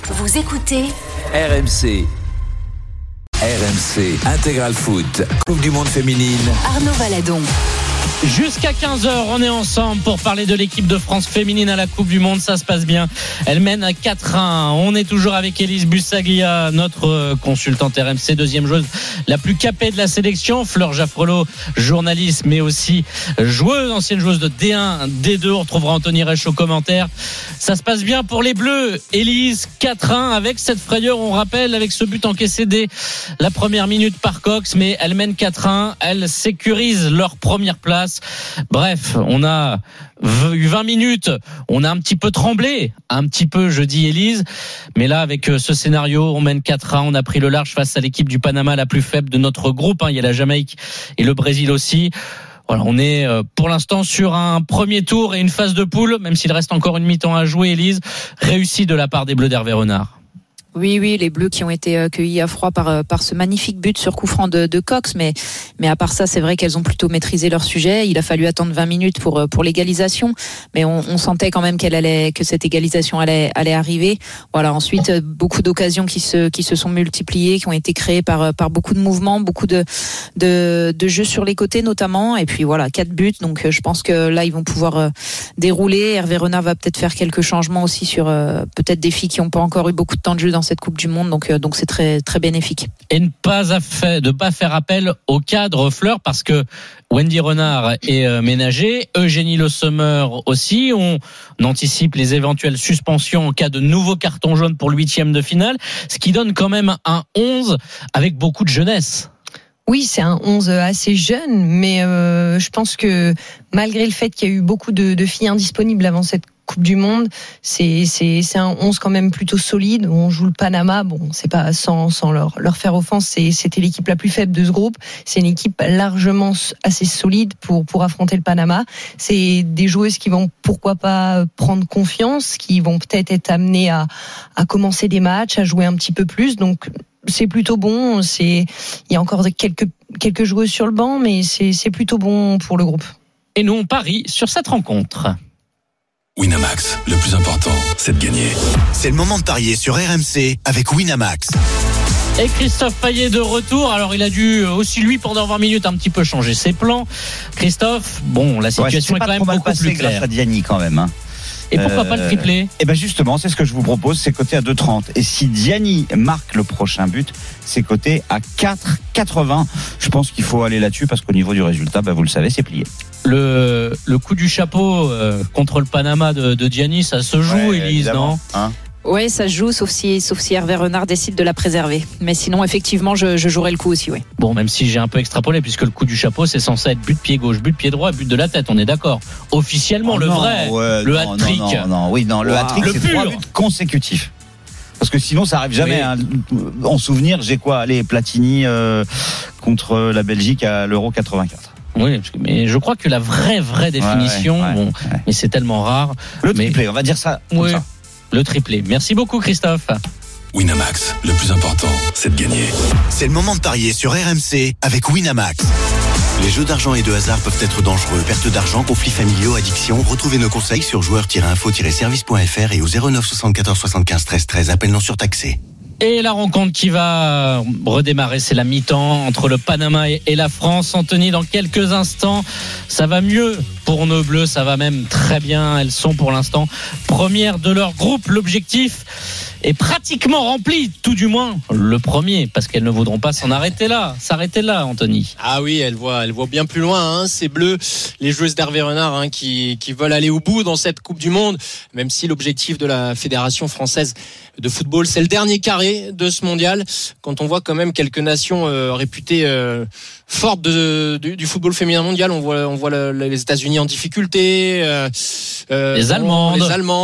Vous écoutez RMC. RMC Intégral Foot, Coupe du Monde féminine. Arnaud Valadon. Jusqu'à 15h, on est ensemble pour parler de l'équipe de France féminine à la Coupe du Monde. Ça se passe bien. Elle mène à 4-1. On est toujours avec Élise Bussaglia, notre consultante RMC, deuxième joueuse la plus capée de la sélection. Fleur Jaffrelot, journaliste, mais aussi joueuse, ancienne joueuse de D1, D2. On retrouvera Anthony Reich au commentaire. Ça se passe bien pour les Bleus. Élise, 4-1 avec cette frayeur, on rappelle, avec ce but encaissé dès la première minute par Cox. Mais elle mène 4-1. Elle sécurise leur première place. Bref, on a eu 20 minutes, on a un petit peu tremblé, un petit peu, je dis Élise, mais là avec ce scénario, on mène 4-1, on a pris le large face à l'équipe du Panama, la plus faible de notre groupe, il y a la Jamaïque et le Brésil aussi. Voilà, on est pour l'instant sur un premier tour et une phase de poule, même s'il reste encore une mi-temps à jouer, Élise, réussie de la part des Bleus d'Hervé Renard. Oui, les Bleus qui ont été accueillis à froid par ce magnifique but sur coup franc de Cox, mais à part ça, c'est vrai qu'elles ont plutôt maîtrisé leur sujet. Il a fallu attendre 20 minutes pour l'égalisation, mais on sentait quand même que cette égalisation allait arriver. Voilà. Ensuite, beaucoup d'occasions qui se sont multipliées, qui ont été créées par beaucoup de mouvements, beaucoup de jeux sur les côtés notamment, et puis voilà, 4 buts. Donc je pense que là ils vont pouvoir dérouler. Hervé Renard va peut-être faire quelques changements aussi sur peut-être des filles qui n'ont pas encore eu beaucoup de temps de jeu dans cette Coupe du Monde, donc c'est très très bénéfique. Et ne pas faire appel au cadre Fleur, parce que Wendy Renard est ménagée, Eugénie Le Sommer aussi. On anticipe les éventuelles suspensions en cas de nouveau carton jaune pour le 8e de finale, ce qui donne quand même un 11 avec beaucoup de jeunesse. Oui, c'est un 11 assez jeune, mais je pense que malgré le fait qu'il y a eu beaucoup de filles indisponibles avant cette Coupe du Monde, c'est un 11 quand même plutôt solide. On joue le Panama, bon, c'est pas sans leur faire offense, c'était l'équipe la plus faible de ce groupe. C'est une équipe largement assez solide pour affronter le Panama. C'est des joueuses qui vont pourquoi pas prendre confiance, qui vont peut-être être amenées à commencer des matchs, à jouer un petit peu plus. Donc c'est plutôt bon. Il y a encore quelques joueuses sur le banc, mais c'est plutôt bon pour le groupe. Et nous on parie sur cette rencontre. Winamax, le plus important, c'est de gagner. C'est le moment de parier sur RMC avec Winamax. Et Christophe Payet de retour. Alors il a dû aussi lui pendant 20 minutes un petit peu changer ses plans. Christophe, bon, la situation est quand même beaucoup plus claire. Grâce à Diani quand même. Et pourquoi pas le triplé ? Et ben justement, c'est ce que je vous propose, c'est coté à 2,30. Et si Diani marque le prochain but, c'est coté à 4,80. Je pense qu'il faut aller là-dessus parce qu'au niveau du résultat, vous le savez, c'est plié. Le coup du chapeau contre le Panama de Diani, ça se joue, Élise, non ? Oui, ça se joue, sauf si Hervé Renard décide de la préserver. Mais sinon, effectivement, je jouerai le coup aussi, oui. Bon, même si j'ai un peu extrapolé, puisque le coup du chapeau, c'est censé être but pied gauche, but pied droit, but de la tête, on est d'accord. Officiellement, le hat-trick. Le hat-trick, c'est 3 buts consécutifs. Parce que sinon, ça arrive jamais. En souvenir, j'ai Platini contre la Belgique à l'Euro 84. Oui, mais je crois que la vraie définition, mais c'est tellement rare. Le triplé, on va dire ça. Comme ça. Le triplé. Merci beaucoup, Christophe. Winamax, le plus important, c'est de gagner. C'est le moment de parier sur RMC avec Winamax. Les jeux d'argent et de hasard peuvent être dangereux. Perte d'argent, conflits familiaux, addiction. Retrouvez nos conseils sur joueurs-info-service.fr et au 09 74 75 13 13. Appel non surtaxé. Et la rencontre qui va redémarrer, c'est la mi-temps entre le Panama et la France. Anthony, dans quelques instants, ça va mieux pour nos Bleus, ça va même très bien. Elles sont pour l'instant premières de leur groupe. L'objectif est pratiquement rempli, tout du moins le premier, parce qu'elles ne voudront pas s'arrêter là, Anthony. Ah oui, elles voient bien plus loin, ces Bleus, les joueuses d'Hervé Renard, qui veulent aller au bout dans cette Coupe du Monde, même si l'objectif de la Fédération française de football, c'est le dernier carré de ce mondial. Quand on voit quand même quelques nations réputées fortes du football féminin mondial, on voit les États-Unis en difficulté, les Allemandes,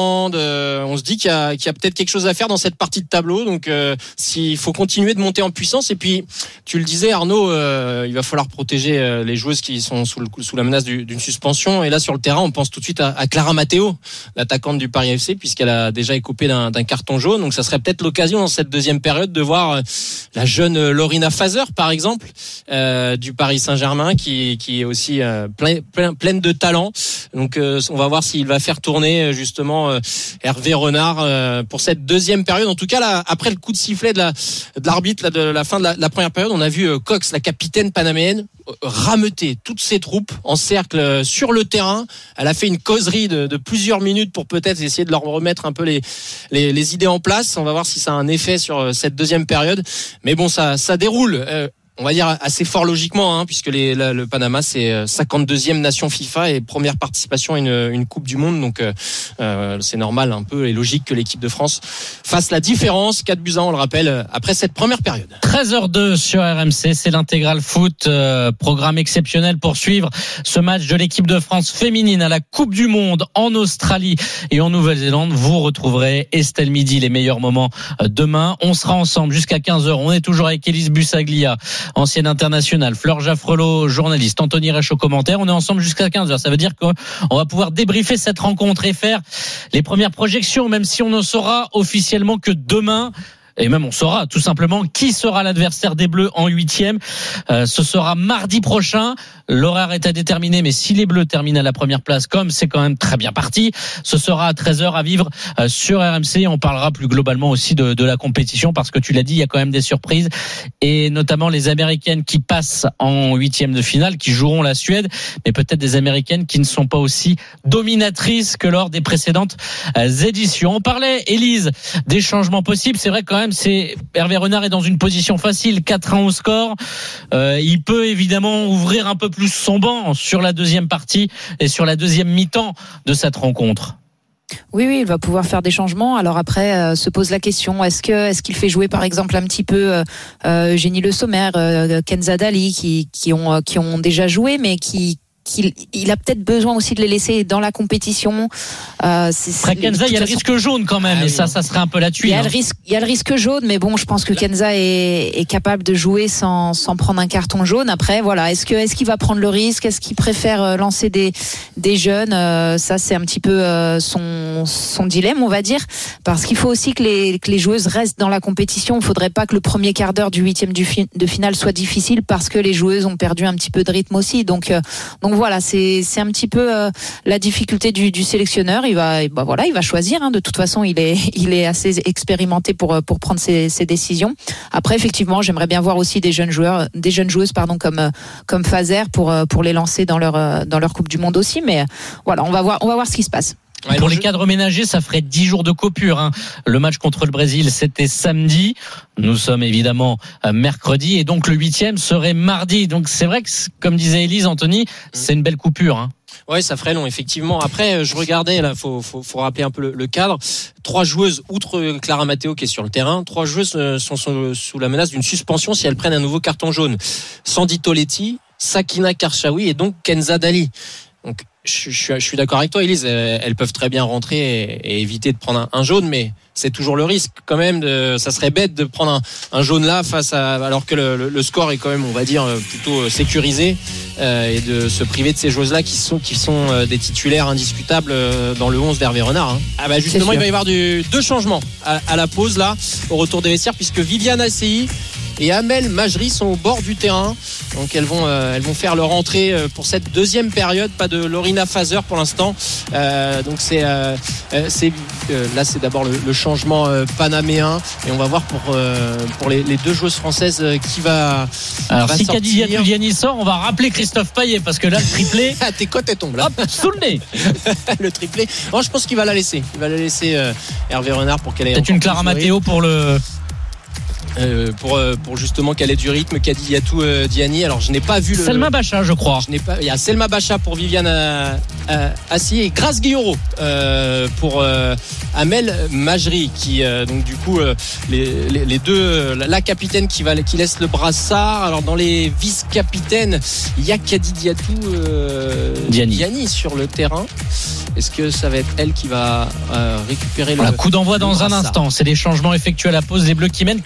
on se dit qu'il y a peut-être quelque chose à faire dans cette partie de tableau. Donc s'il faut continuer de monter en puissance, et puis tu le disais Arnaud, il va falloir protéger les joueuses qui sont sous la menace d'une suspension. Et là sur le terrain, on pense tout de suite à Clara Matteo, l'attaquante du Paris FC, puisqu'elle a déjà écopé d'un carton jaune. Donc ça serait peut-être l'occasion dans cette deuxième période de voir la jeune Lorina Fazer par exemple, du Paris Saint-Germain, qui est aussi pleine de talent. Donc on va voir s'il va faire tourner justement Hervé Renard pour cette deuxième période. En tout cas là, après le coup de sifflet de l'arbitre là, de la fin de la première période, on a vu Cox, la capitaine panaméenne, rameuter toutes ses troupes en cercle sur le terrain. Elle a fait une causerie de plusieurs minutes pour peut-être essayer de leur remettre un peu les idées en place. On va voir si ça a un effet sur cette deuxième période. Mais bon, ça déroule. On va dire assez fort logiquement, puisque le Panama c'est 52e nation FIFA et première participation à une Coupe du Monde, donc c'est normal un peu et logique que l'équipe de France fasse la différence. 4-1, on le rappelle, après cette première période. 13h02 sur RMC, c'est l'intégral foot, programme exceptionnel pour suivre ce match de l'équipe de France féminine à la Coupe du Monde en Australie et en Nouvelle-Zélande. Vous retrouverez Estelle Midi, les meilleurs moments demain. On sera ensemble jusqu'à 15h. On est toujours avec Élise Bussaglia, ancienne internationale, Fleur Jaffrelot, journaliste, Anthony Rech au commentaire. On est ensemble jusqu'à 15h. Ça veut dire qu'on va pouvoir débriefer cette rencontre et faire les premières projections, même si on ne saura officiellement que demain. Et même on saura tout simplement qui sera l'adversaire des Bleus en 8e. Ce sera mardi prochain. L'horaire est à déterminer, mais si les Bleus terminent à la première place, comme c'est quand même très bien parti, ce sera à 13h à vivre sur RMC. On parlera plus globalement aussi de la compétition, parce que tu l'as dit, il y a quand même des surprises, et notamment les Américaines qui passent en 8e de finale, qui joueront la Suède, mais peut-être des Américaines qui ne sont pas aussi dominatrices que lors des précédentes éditions. On parlait, Élise, des changements possibles. C'est vrai quand même, Hervé Renard est dans une position facile, 4-1 au score. Il peut évidemment ouvrir un peu plus son banc sur la deuxième partie et sur la deuxième mi-temps de cette rencontre. Oui, il va pouvoir faire des changements. Alors après, se pose la question, est-ce qu'il fait jouer par exemple un petit peu Génie Le Sommer, Kenza Dali, qui ont déjà joué, mais il a peut-être besoin aussi de les laisser dans la compétition. Après Kenza, il y a le risque jaune quand même, et ça serait un peu la tuile. Il y a le risque jaune, mais bon, je pense que Kenza est capable de jouer sans prendre un carton jaune. Après, voilà, est-ce qu'il va prendre le risque? Est-ce qu'il préfère lancer des jeunes? Ça, c'est un petit peu son dilemme, on va dire, parce qu'il faut aussi que les joueuses restent dans la compétition. Il ne faudrait pas que le premier quart d'heure du 8e de finale soit difficile, parce que les joueuses ont perdu un petit peu de rythme aussi. Donc voilà, c'est un petit peu la difficulté du sélectionneur. Il va choisir. De toute façon, il est assez expérimenté pour prendre ses décisions. Après, effectivement, j'aimerais bien voir aussi des jeunes joueuses, comme Fazer pour les lancer dans leur Coupe du Monde aussi. Mais voilà, on va voir ce qui se passe. Ouais, pour les cadres ménagers, ça ferait 10 jours de coupure. Le match contre le Brésil, c'était samedi. Nous sommes évidemment mercredi, et donc le 8e serait mardi. Donc c'est vrai que, comme disait Élise, Anthony, c'est une belle coupure. Ouais, ça ferait long, effectivement. Après, je regardais, là, faut rappeler un peu le cadre. 3 joueuses, outre Clara Matteo qui est sur le terrain, 3 joueuses sont sous la menace d'une suspension si elles prennent un nouveau carton jaune. Sandy Toletti, Sakina Karchaoui et donc Kenza Dali. Donc, je suis d'accord avec toi, Élise. Elles peuvent très bien rentrer et éviter de prendre un jaune, mais c'est toujours le risque quand même. Ça serait bête de prendre un jaune là alors que le score est quand même, on va dire, plutôt sécurisé, et de se priver de ces joueuses-là qui sont des titulaires indiscutables dans le 11 d'Hervé Renard. Justement, il va y avoir 2 changements à la pause là, au retour des vestiaires, puisque Viviane Assey et Amel Majri sont au bord du terrain. Donc elles vont faire leur entrée pour cette deuxième période. Pas de Lorina Fazer pour l'instant. Donc là c'est d'abord le changement panaméen, et on va voir pour les 2 joueuses françaises qui va. Alors si sortir. Kadidia Touliani sort, on va rappeler Christophe Payet, parce que là le triplé. Tes côtes elles tombent là. Hop, sous le nez. Le triplé. Non, je pense qu'il va la laisser. Il va la laisser Hervé Renard pour qu'elle ait. C'est une Clara Matteo pour le. Pour justement qu'elle ait du rythme, Kadidiatou Diani. Alors je n'ai pas vu Selma Bacha, je crois. Il y a Selma Bacha pour Viviane Assey et Grace Guilloro pour Amel Majri, qui donc du coup les 2, la capitaine qui laisse le brassard. Alors dans les vice-capitaines, il y a Kadidiatou Diani sur le terrain. Est-ce que ça va être elle qui va récupérer le coup d'envoi dans un instant? C'est les changements effectués à la pause. Les Bleus qui mènent 4-1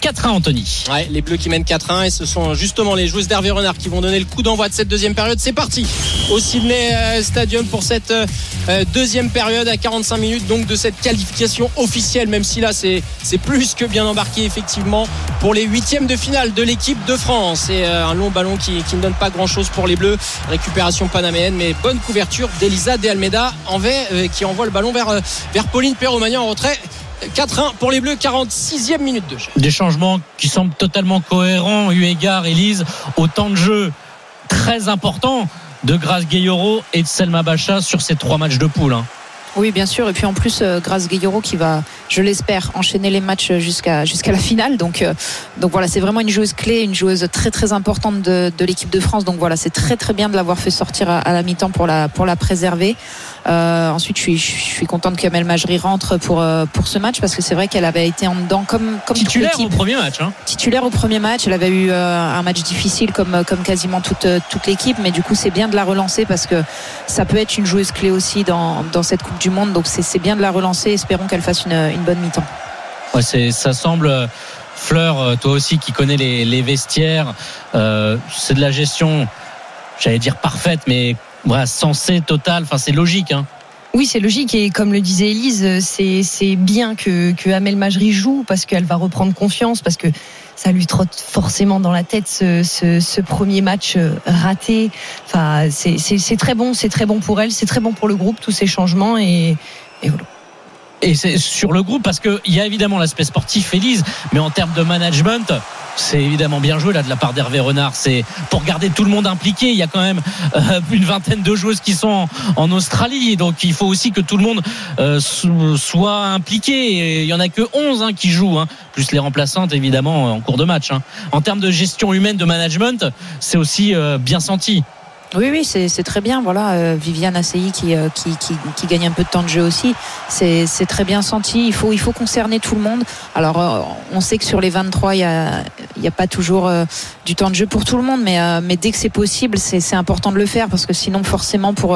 Anthony. Ouais, les Bleus qui mènent 4-1 et ce sont justement les joueuses d'Hervé Renard qui vont donner le coup d'envoi de cette deuxième période. C'est parti au Sydney Stadium pour cette deuxième période à 45 minutes donc de cette qualification officielle, même si là c'est plus que bien embarqué effectivement pour les huitièmes de finale de l'équipe de France. Et un long ballon qui ne donne pas grand chose pour les Bleus. Récupération panaméenne, mais bonne couverture d'Elisa De Almeida qui envoie le ballon vers Pauline Perromagnan en retrait. 4-1 pour les Bleus, 46e minute de jeu. Des changements qui semblent totalement cohérents eu égard, Élise, au temps de jeu très important de Grace Gueyoro et de Selma Bacha sur ces 3 matchs de poule. Oui, bien sûr. Et puis en plus, Grace Gueyoro qui va, je l'espère, enchaîner les matchs jusqu'à la finale. Donc voilà, c'est vraiment une joueuse clé, une joueuse très très importante de l'équipe de France. Donc voilà, c'est très très bien de l'avoir fait sortir à la mi-temps pour la préserver. Ensuite, je suis contente qu'Amel Majri rentre pour ce match parce que c'est vrai qu'elle avait été en dedans comme titulaire toute l'équipe. Au premier match. Titulaire au premier match, elle avait eu un match difficile comme quasiment toute l'équipe, mais du coup c'est bien de la relancer parce que ça peut être une joueuse clé aussi dans cette Coupe du Monde. Donc c'est bien de la relancer. Espérons qu'elle fasse une bonne mi-temps. Ouais, ça semble. Fleur, toi aussi qui connais les vestiaires, c'est de la gestion, j'allais dire parfaite, mais voilà, sensée, totale. Enfin, c'est logique. Oui, c'est logique et comme le disait Élise, c'est bien que Amel Majri joue parce qu'elle va reprendre confiance, parce que ça lui trotte forcément dans la tête ce premier match raté. Enfin, c'est très bon pour elle, c'est très bon pour le groupe, tous ces changements et voilà. Et c'est sur le groupe parce qu'il y a évidemment l'aspect sportif, Élise, mais en termes de management, c'est évidemment bien joué là de la part d'Hervé Renard. C'est pour garder tout le monde impliqué. Il y a quand même une vingtaine de joueuses qui sont en Australie, donc il faut aussi que tout le monde soit impliqué. Et il y en a que 11 qui jouent, plus les remplaçantes évidemment en cours de match. En termes de gestion humaine, de management, c'est aussi bien senti. Oui, c'est très bien. Voilà, Viviane Assey qui gagne un peu de temps de jeu aussi. C'est très bien senti. Il faut concerner tout le monde. Alors, on sait que sur les 23, il y a pas toujours du temps de jeu pour tout le monde, mais dès que c'est possible, c'est important de le faire parce que sinon, forcément, pour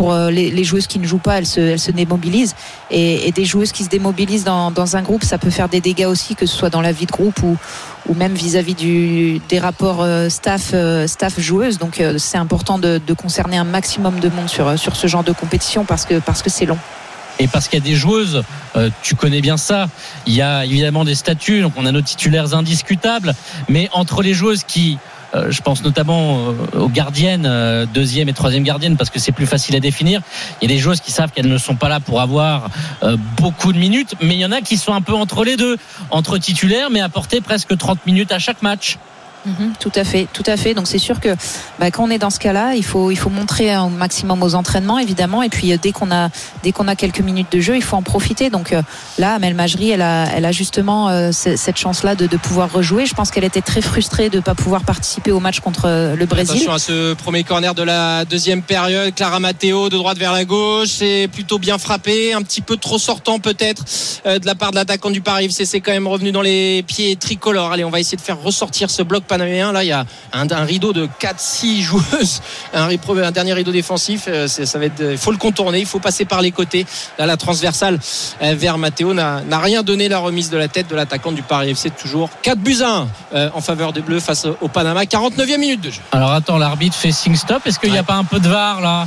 les joueuses qui ne jouent pas, elles se démobilisent. Et des joueuses qui se démobilisent dans un groupe, ça peut faire des dégâts aussi, que ce soit dans la vie de groupe ou même vis-à-vis des rapports staff joueuses. Donc c'est important de concerner un maximum de monde sur ce genre de compétition parce que c'est long. Et parce qu'il y a des joueuses, tu connais bien ça, il y a évidemment des statuts, donc on a nos titulaires indiscutables, mais entre les joueuses qui je pense notamment aux gardiennes, deuxième et troisième gardiennes, parce que c'est plus facile à définir. Il y a des joueuses qui savent qu'elles ne sont pas là pour avoir beaucoup de minutes, mais il y en a qui sont un peu entre les deux, entre titulaires, mais apporter presque 30 minutes à chaque match. Tout à fait. Donc c'est sûr que quand on est dans ce cas-là, il faut montrer un maximum aux entraînements évidemment, et puis dès qu'on a quelques minutes de jeu, il faut en profiter. Donc là, Amel Majri, elle a justement cette chance-là de pouvoir rejouer. Je pense qu'elle était très frustrée de ne pas pouvoir participer au match contre le Brésil. Attention à ce premier corner de la deuxième période. Clara Matteo de droite vers la gauche, c'est plutôt bien frappé, un petit peu trop sortant peut-être de la part de l'attaquant du Paris FC. C'est quand même revenu dans les pieds tricolores. Allez, on va essayer de faire ressortir ce bloc panaméen. Là, il y a un rideau de 4-6 joueuses, un dernier rideau défensif. Ça va être, il faut le contourner, il faut passer par les côtés. Là, la transversale vers Matteo n'a rien donné. La remise de la tête de l'attaquant du Paris FC, toujours 4-1 en faveur des Bleus face au Panama. 49e minute de jeu. Alors attends, l'arbitre fait signe stop. Est-ce qu'il n'y a pas un peu de VAR là?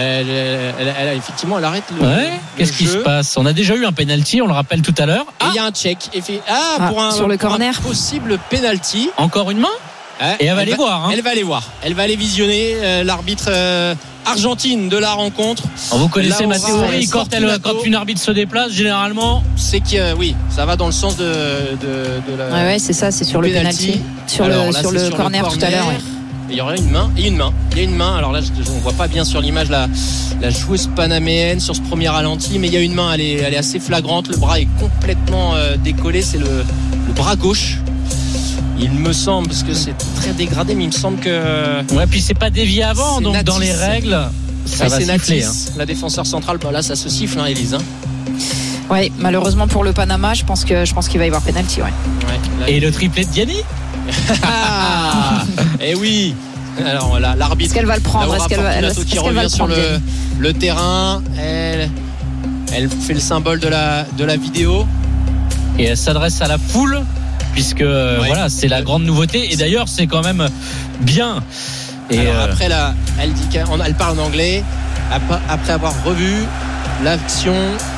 Effectivement, elle arrête le. Ouais. Qu'est-ce qui se passe? On a déjà eu un penalty, on le rappelle tout à l'heure. Et il y a un check. Sur le corner. Un possible penalty. Encore une main? Et elle va aller voir. Elle va aller voir. Elle va aller visionner l'arbitre argentine de la rencontre. Vous connaissez ma théorie. Quand une arbitre se déplace, généralement, c'est que oui, ça va dans le sens de la. Ouais, c'est ça. C'est sur le penalty. Sur le corner tout à l'heure. Ouais. Il y aurait une main. Il y a une main. Alors là, on ne voit pas bien sur l'image la joueuse panaméenne sur ce premier ralenti, mais il y a une main. Elle est assez flagrante. Le bras est complètement décollé. C'est le bras gauche. Il me semble, parce que c'est très dégradé, mais il me semble que. Ouais, puis c'est pas dévié avant, donc Natis. Dans les règles, ça va siffler. La défenseur centrale, là, ça se siffle, Élise. Ouais, malheureusement pour le Panama, je pense qu'il va y avoir pénalty. Ouais. Et le triplé de Diani. Eh oui. Alors l'arbitre. Est-ce qu'elle va le prendre? Est-ce qu'elle revient sur le terrain? Elle fait le symbole de la vidéo. Et elle s'adresse à la foule puisque voilà, c'est la grande nouveauté. Et d'ailleurs, c'est quand même bien. Et alors après là, elle parle en anglais après avoir revu l'action.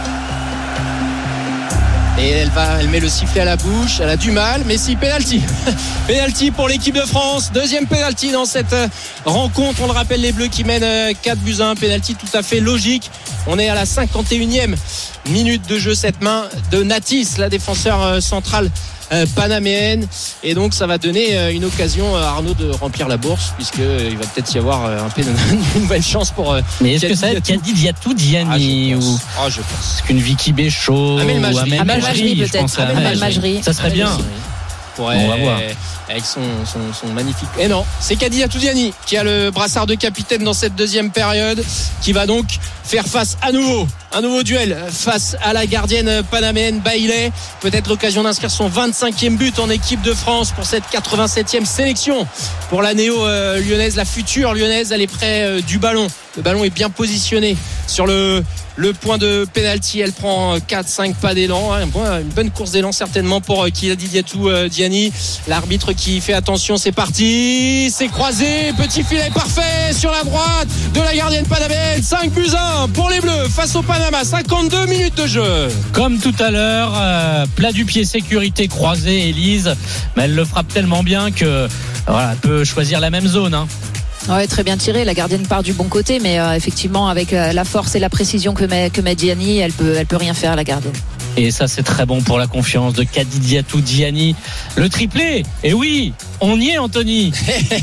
Et elle met le sifflet à la bouche. Elle a du mal, mais si, penalty. Penalty pour l'équipe de France. Deuxième penalty dans cette rencontre. On le rappelle, les Bleus qui mènent 4-1. Penalty tout à fait logique. On est à la 51e minute de jeu. Cette main de Natis, la défenseur centrale panaméenne, et donc ça va donner une occasion à Arnaud de remplir la bourse, puisqu'il va peut-être y avoir une nouvelle chance pour mais est-ce que ça va être Kadidiatou Diani je pense. Est-ce qu'une Vicky Béchaud Amel Majri peut-être. Amel Majri, ça serait bien. On va voir. Avec son magnifique. Et non, c'est Kadidiatou Diani qui a le brassard de capitaine dans cette deuxième période, qui va donc faire face un nouveau duel face à la gardienne panaméenne Bailey. Peut-être l'occasion d'inscrire son 25e but en équipe de France pour cette 87e sélection pour la néo-lyonnaise, la future lyonnaise. Elle est près du ballon. Le ballon est bien positionné sur le point de pénalty. Elle prend 4-5 pas d'élan, une bonne course d'élan certainement pour Kadidiatou Diani. L'arbitre qui fait attention, c'est parti, c'est croisé, petit filet parfait sur la droite de la gardienne panaméenne. 5-1 pour les Bleus face au Panama. 52 minutes de jeu. Comme tout à l'heure, plat du pied, sécurité croisée, Élise, mais elle le frappe tellement bien que voilà, elle peut choisir la même zone. Ouais, très bien tiré. La gardienne part du bon côté, mais effectivement, avec la force et la précision que met Diani, elle peut rien faire, la gardienne. Et ça, c'est très bon pour la confiance de Kadidiatou Diani. Le triplé. Et oui, on y est, Anthony.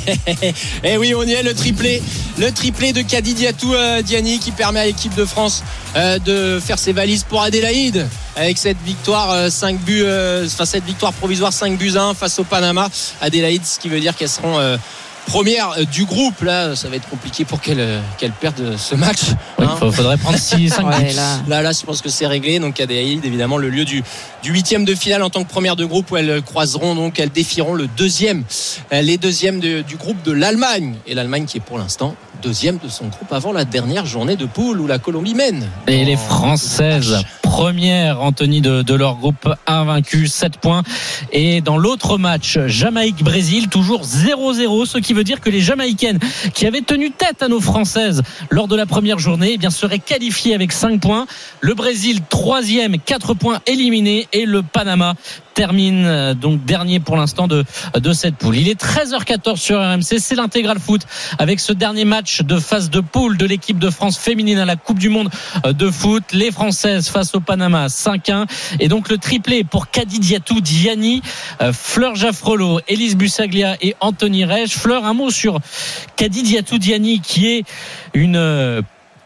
Et oui, on y est, le triplé de Kadidiatou Diani qui permet à l'équipe de France de faire ses valises pour Adélaïde avec cette victoire 5 buts, cette victoire provisoire 5-1 face au Panama. Adélaïde, ce qui veut dire qu'elles seront première du groupe. Là, ça va être compliqué pour qu'elle perde ce match. Oui, faudrait prendre 6-5 ouais, là, je pense que c'est réglé. Donc, Adélaïde, évidemment, le lieu du huitième de finale en tant que première de groupe, où elles croiseront, donc elles défieront les deuxièmes du groupe de l'Allemagne. Et l'Allemagne qui est pour l'instant deuxième de son groupe avant la dernière journée de poule où la Colombie mène. Et les Françaises, première, Anthony, de leur groupe, invaincu, 7 points. Et dans l'autre match, Jamaïque-Brésil, toujours 0-0, ce qui veut dire que les Jamaïcaines qui avaient tenu tête à nos Françaises lors de la première journée, eh bien, seraient qualifiées avec 5 points. Le Brésil, 3e, 4 points éliminés, et le Panama termine donc dernier pour l'instant de cette poule. Il est 13h14 sur RMC, c'est l'intégral foot avec ce dernier match de phase de poule de l'équipe de France féminine à la Coupe du Monde de foot. Les Françaises face au Panama, 5-1, et donc le triplé pour Kadidiatou Diani, Fleur Jaffrelot, Élise Bussaglia et Anthony Reich. Fleur, un mot sur Kadidiatou Diani, qui est une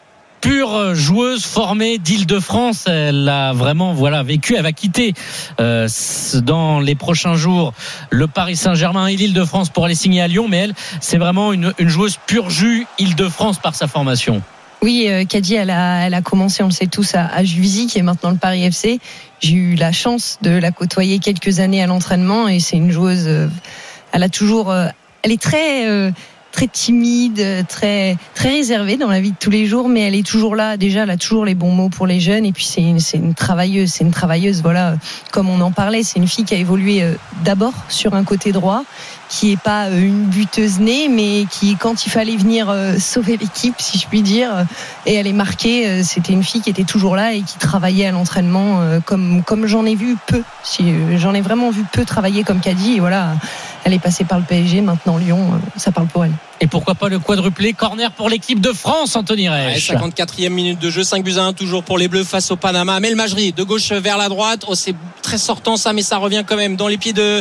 pure joueuse formée d'Île-de-France. Elle a vraiment vécu. Elle va quitter dans les prochains jours le Paris Saint-Germain et l'Île-de-France pour aller signer à Lyon, mais elle, c'est vraiment une joueuse pure jus Île-de-France par sa formation. Oui, Kadi, elle a commencé, on le sait tous, à Juvisy, qui est maintenant le Paris FC. J'ai eu la chance de la côtoyer quelques années à l'entraînement, et c'est une joueuse, elle est très timide, très réservée dans la vie de tous les jours, mais elle est toujours là. Déjà, elle a toujours les bons mots pour les jeunes, et puis c'est une travailleuse. Voilà, comme on en parlait, c'est une fille qui a évolué d'abord sur un côté droit, qui est pas une buteuse née, mais qui, quand il fallait venir sauver l'équipe, si je puis dire, et elle est marquée, c'était une fille qui était toujours là et qui travaillait à l'entraînement comme j'en ai vu peu. J'en ai vraiment vu peu travailler comme Kadi, et voilà, elle est passée par le PSG, maintenant Lyon, ça parle pour elle. Et pourquoi pas le quadruplé corner pour l'équipe de France, Anthony Reich. 54e minute de jeu, 5-1 toujours pour les Bleus face au Panama. Amel Majri de gauche vers la droite. Oh, c'est très sortant ça, mais ça revient quand même dans les pieds de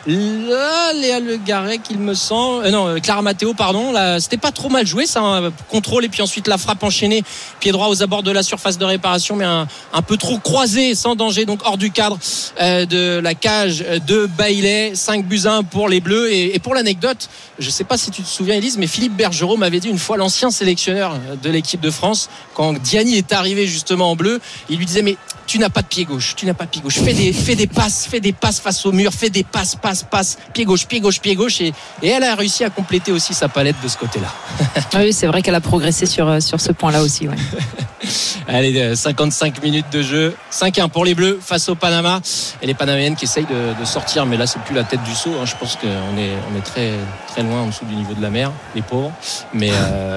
Léa Le Garec, il me semble. Clara Matteo, pardon. Là, c'était pas trop mal joué, ça, contrôle, et puis ensuite la frappe enchaînée, pied droit aux abords de la surface de réparation, mais un peu trop croisé, sans danger, donc hors du cadre de la cage de Bailey. 5-1 pour les Bleus. Et pour l'anecdote, je sais pas si tu te souviens, Élise, mais Philippe Bergerot m'avait dit une fois, l'ancien sélectionneur de l'équipe de France, quand Diani est arrivé justement en bleu, il lui disait: mais tu n'as pas de pied gauche, fais des passes face au mur, fais des passes, pied gauche, et elle a réussi à compléter aussi sa palette de ce côté-là. Oui, c'est vrai qu'elle a progressé sur ce point-là aussi, ouais. Allez, 55 minutes de jeu. 5-1 pour les Bleus face au Panama. Et les Panaméennes qui essayent de sortir. Mais là, c'est plus la tête du seau. Je pense qu'on est très, très loin en dessous du niveau de la mer, les pauvres. Mais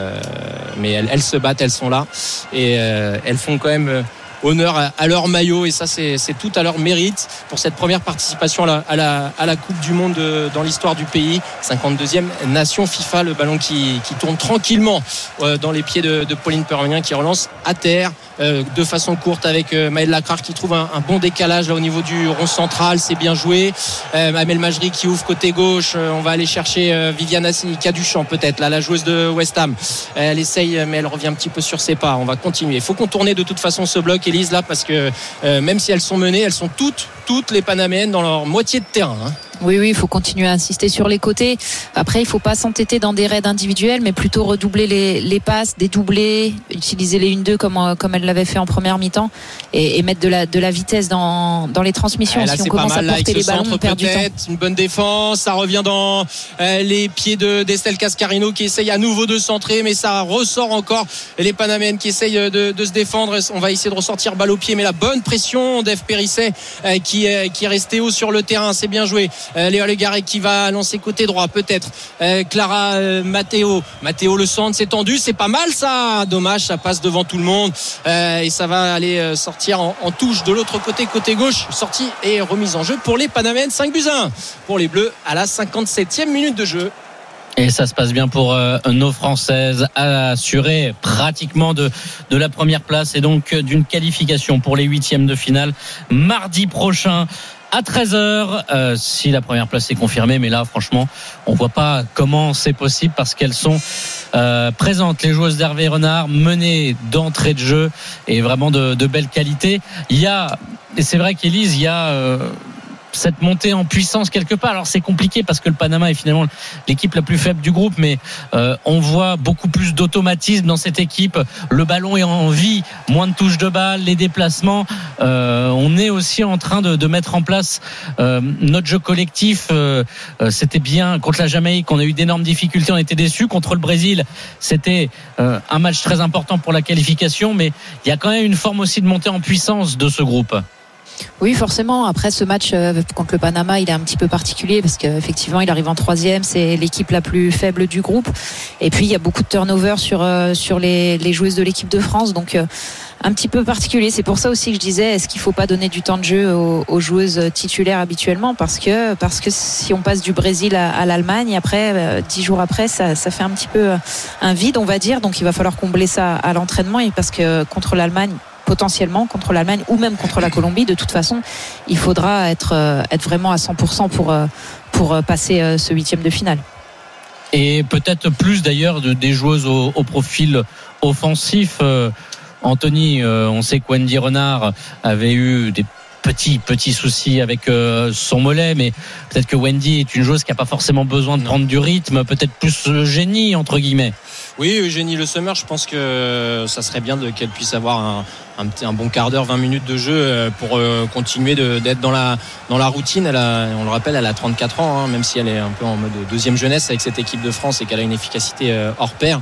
elles se battent, elles sont là. Et elles font quand même honneur à leur maillot, et ça c'est tout à leur mérite pour cette première participation à la Coupe du Monde dans l'histoire du pays. 52e nation FIFA, le ballon qui tourne tranquillement dans les pieds de Pauline Permien, qui relance à terre de façon courte avec Maëlle Lacrar qui trouve un bon décalage là au niveau du rond central. C'est bien joué. Amel Majri qui ouvre côté gauche. On va aller chercher Viviane Caduchamp, peut-être là, la joueuse de West Ham. Elle essaye, mais elle revient un petit peu sur ses pas. On va continuer. Il faut contourner de toute façon ce bloc, Élise, là, parce que même si elles sont menées, elles sont toutes les Panaméennes dans leur moitié de terrain, hein. Oui, il faut continuer à insister sur les côtés. Après, il ne faut pas s'entêter dans des raids individuels, mais plutôt redoubler les passes, dédoubler, utiliser les 1-2 comme elle l'avait fait en première mi-temps, et mettre de la vitesse dans les transmissions. Là, si on commence à porter les ballons, on perd du temps. Une bonne défense, ça revient dans les pieds d'Estelle Cascarino qui essaye à nouveau de centrer, mais ça ressort encore. Et les Panaméennes qui essayent de se défendre. On va essayer de ressortir balle au pied, mais la bonne pression d'Eve Périsset qui est resté haut sur le terrain. C'est bien joué. Léa Legarec qui va lancer côté droit, peut-être Clara Matteo le centre, c'est tendu, c'est pas mal ça, dommage, ça passe devant tout le monde, et ça va aller sortir en touche de l'autre côté gauche, sortie et remise en jeu pour les Panaméennes. 5-1 pour les Bleus à la 57e minute de jeu. Et ça se passe bien pour nos Françaises, assurées pratiquement de la première place et donc d'une qualification pour les 8e de finale mardi prochain à 13h, si la première place est confirmée. Mais là, franchement, on voit pas comment c'est possible, parce qu'elles sont présentes, les joueuses d'Hervé Renard, menées d'entrée de jeu et vraiment de belle qualité. Et c'est vrai qu'Élise, il y a cette montée en puissance quelque part. Alors c'est compliqué parce que le Panama est finalement l'équipe la plus faible du groupe, mais on voit beaucoup plus d'automatisme dans cette équipe. Le ballon est en vie, moins de touches de balle, les déplacements. On est aussi en train de mettre en place notre jeu collectif. C'était bien contre la Jamaïque, on a eu d'énormes difficultés, on était déçus. Contre le Brésil, c'était un match très important pour la qualification, mais il y a quand même une forme aussi de montée en puissance de ce groupe. Oui, forcément. Après, ce match contre le Panama, il est un petit peu particulier parce qu'effectivement, il arrive en 3e. C'est l'équipe la plus faible du groupe. Et puis, il y a beaucoup de turnover sur les joueuses de l'équipe de France. Donc, un petit peu particulier. C'est pour ça aussi que je disais, est-ce qu'il ne faut pas donner du temps de jeu aux joueuses titulaires habituellement, parce que si on passe du Brésil à l'Allemagne, après 10 jours après, ça fait un petit peu un vide, on va dire. Donc, il va falloir combler ça à l'entraînement, et parce que contre l'Allemagne, potentiellement contre l'Allemagne ou même contre la Colombie, de toute façon il faudra être vraiment à 100% pour passer ce 8e de finale. Et peut-être plus d'ailleurs des joueuses au profil offensif. Anthony, on sait que Wendy Renard avait eu des petits soucis avec son mollet, mais peut-être que Wendy est une joueuse qui n'a pas forcément besoin de prendre du rythme, peut-être plus génie entre guillemets. Oui, Eugénie Le Sommer, je pense que ça serait bien qu'elle puisse avoir un bon quart d'heure, 20 minutes de jeu pour continuer d'être dans la routine. On le rappelle, elle a 34 ans, hein, même si elle est un peu en mode deuxième jeunesse avec cette équipe de France et qu'elle a une efficacité hors pair.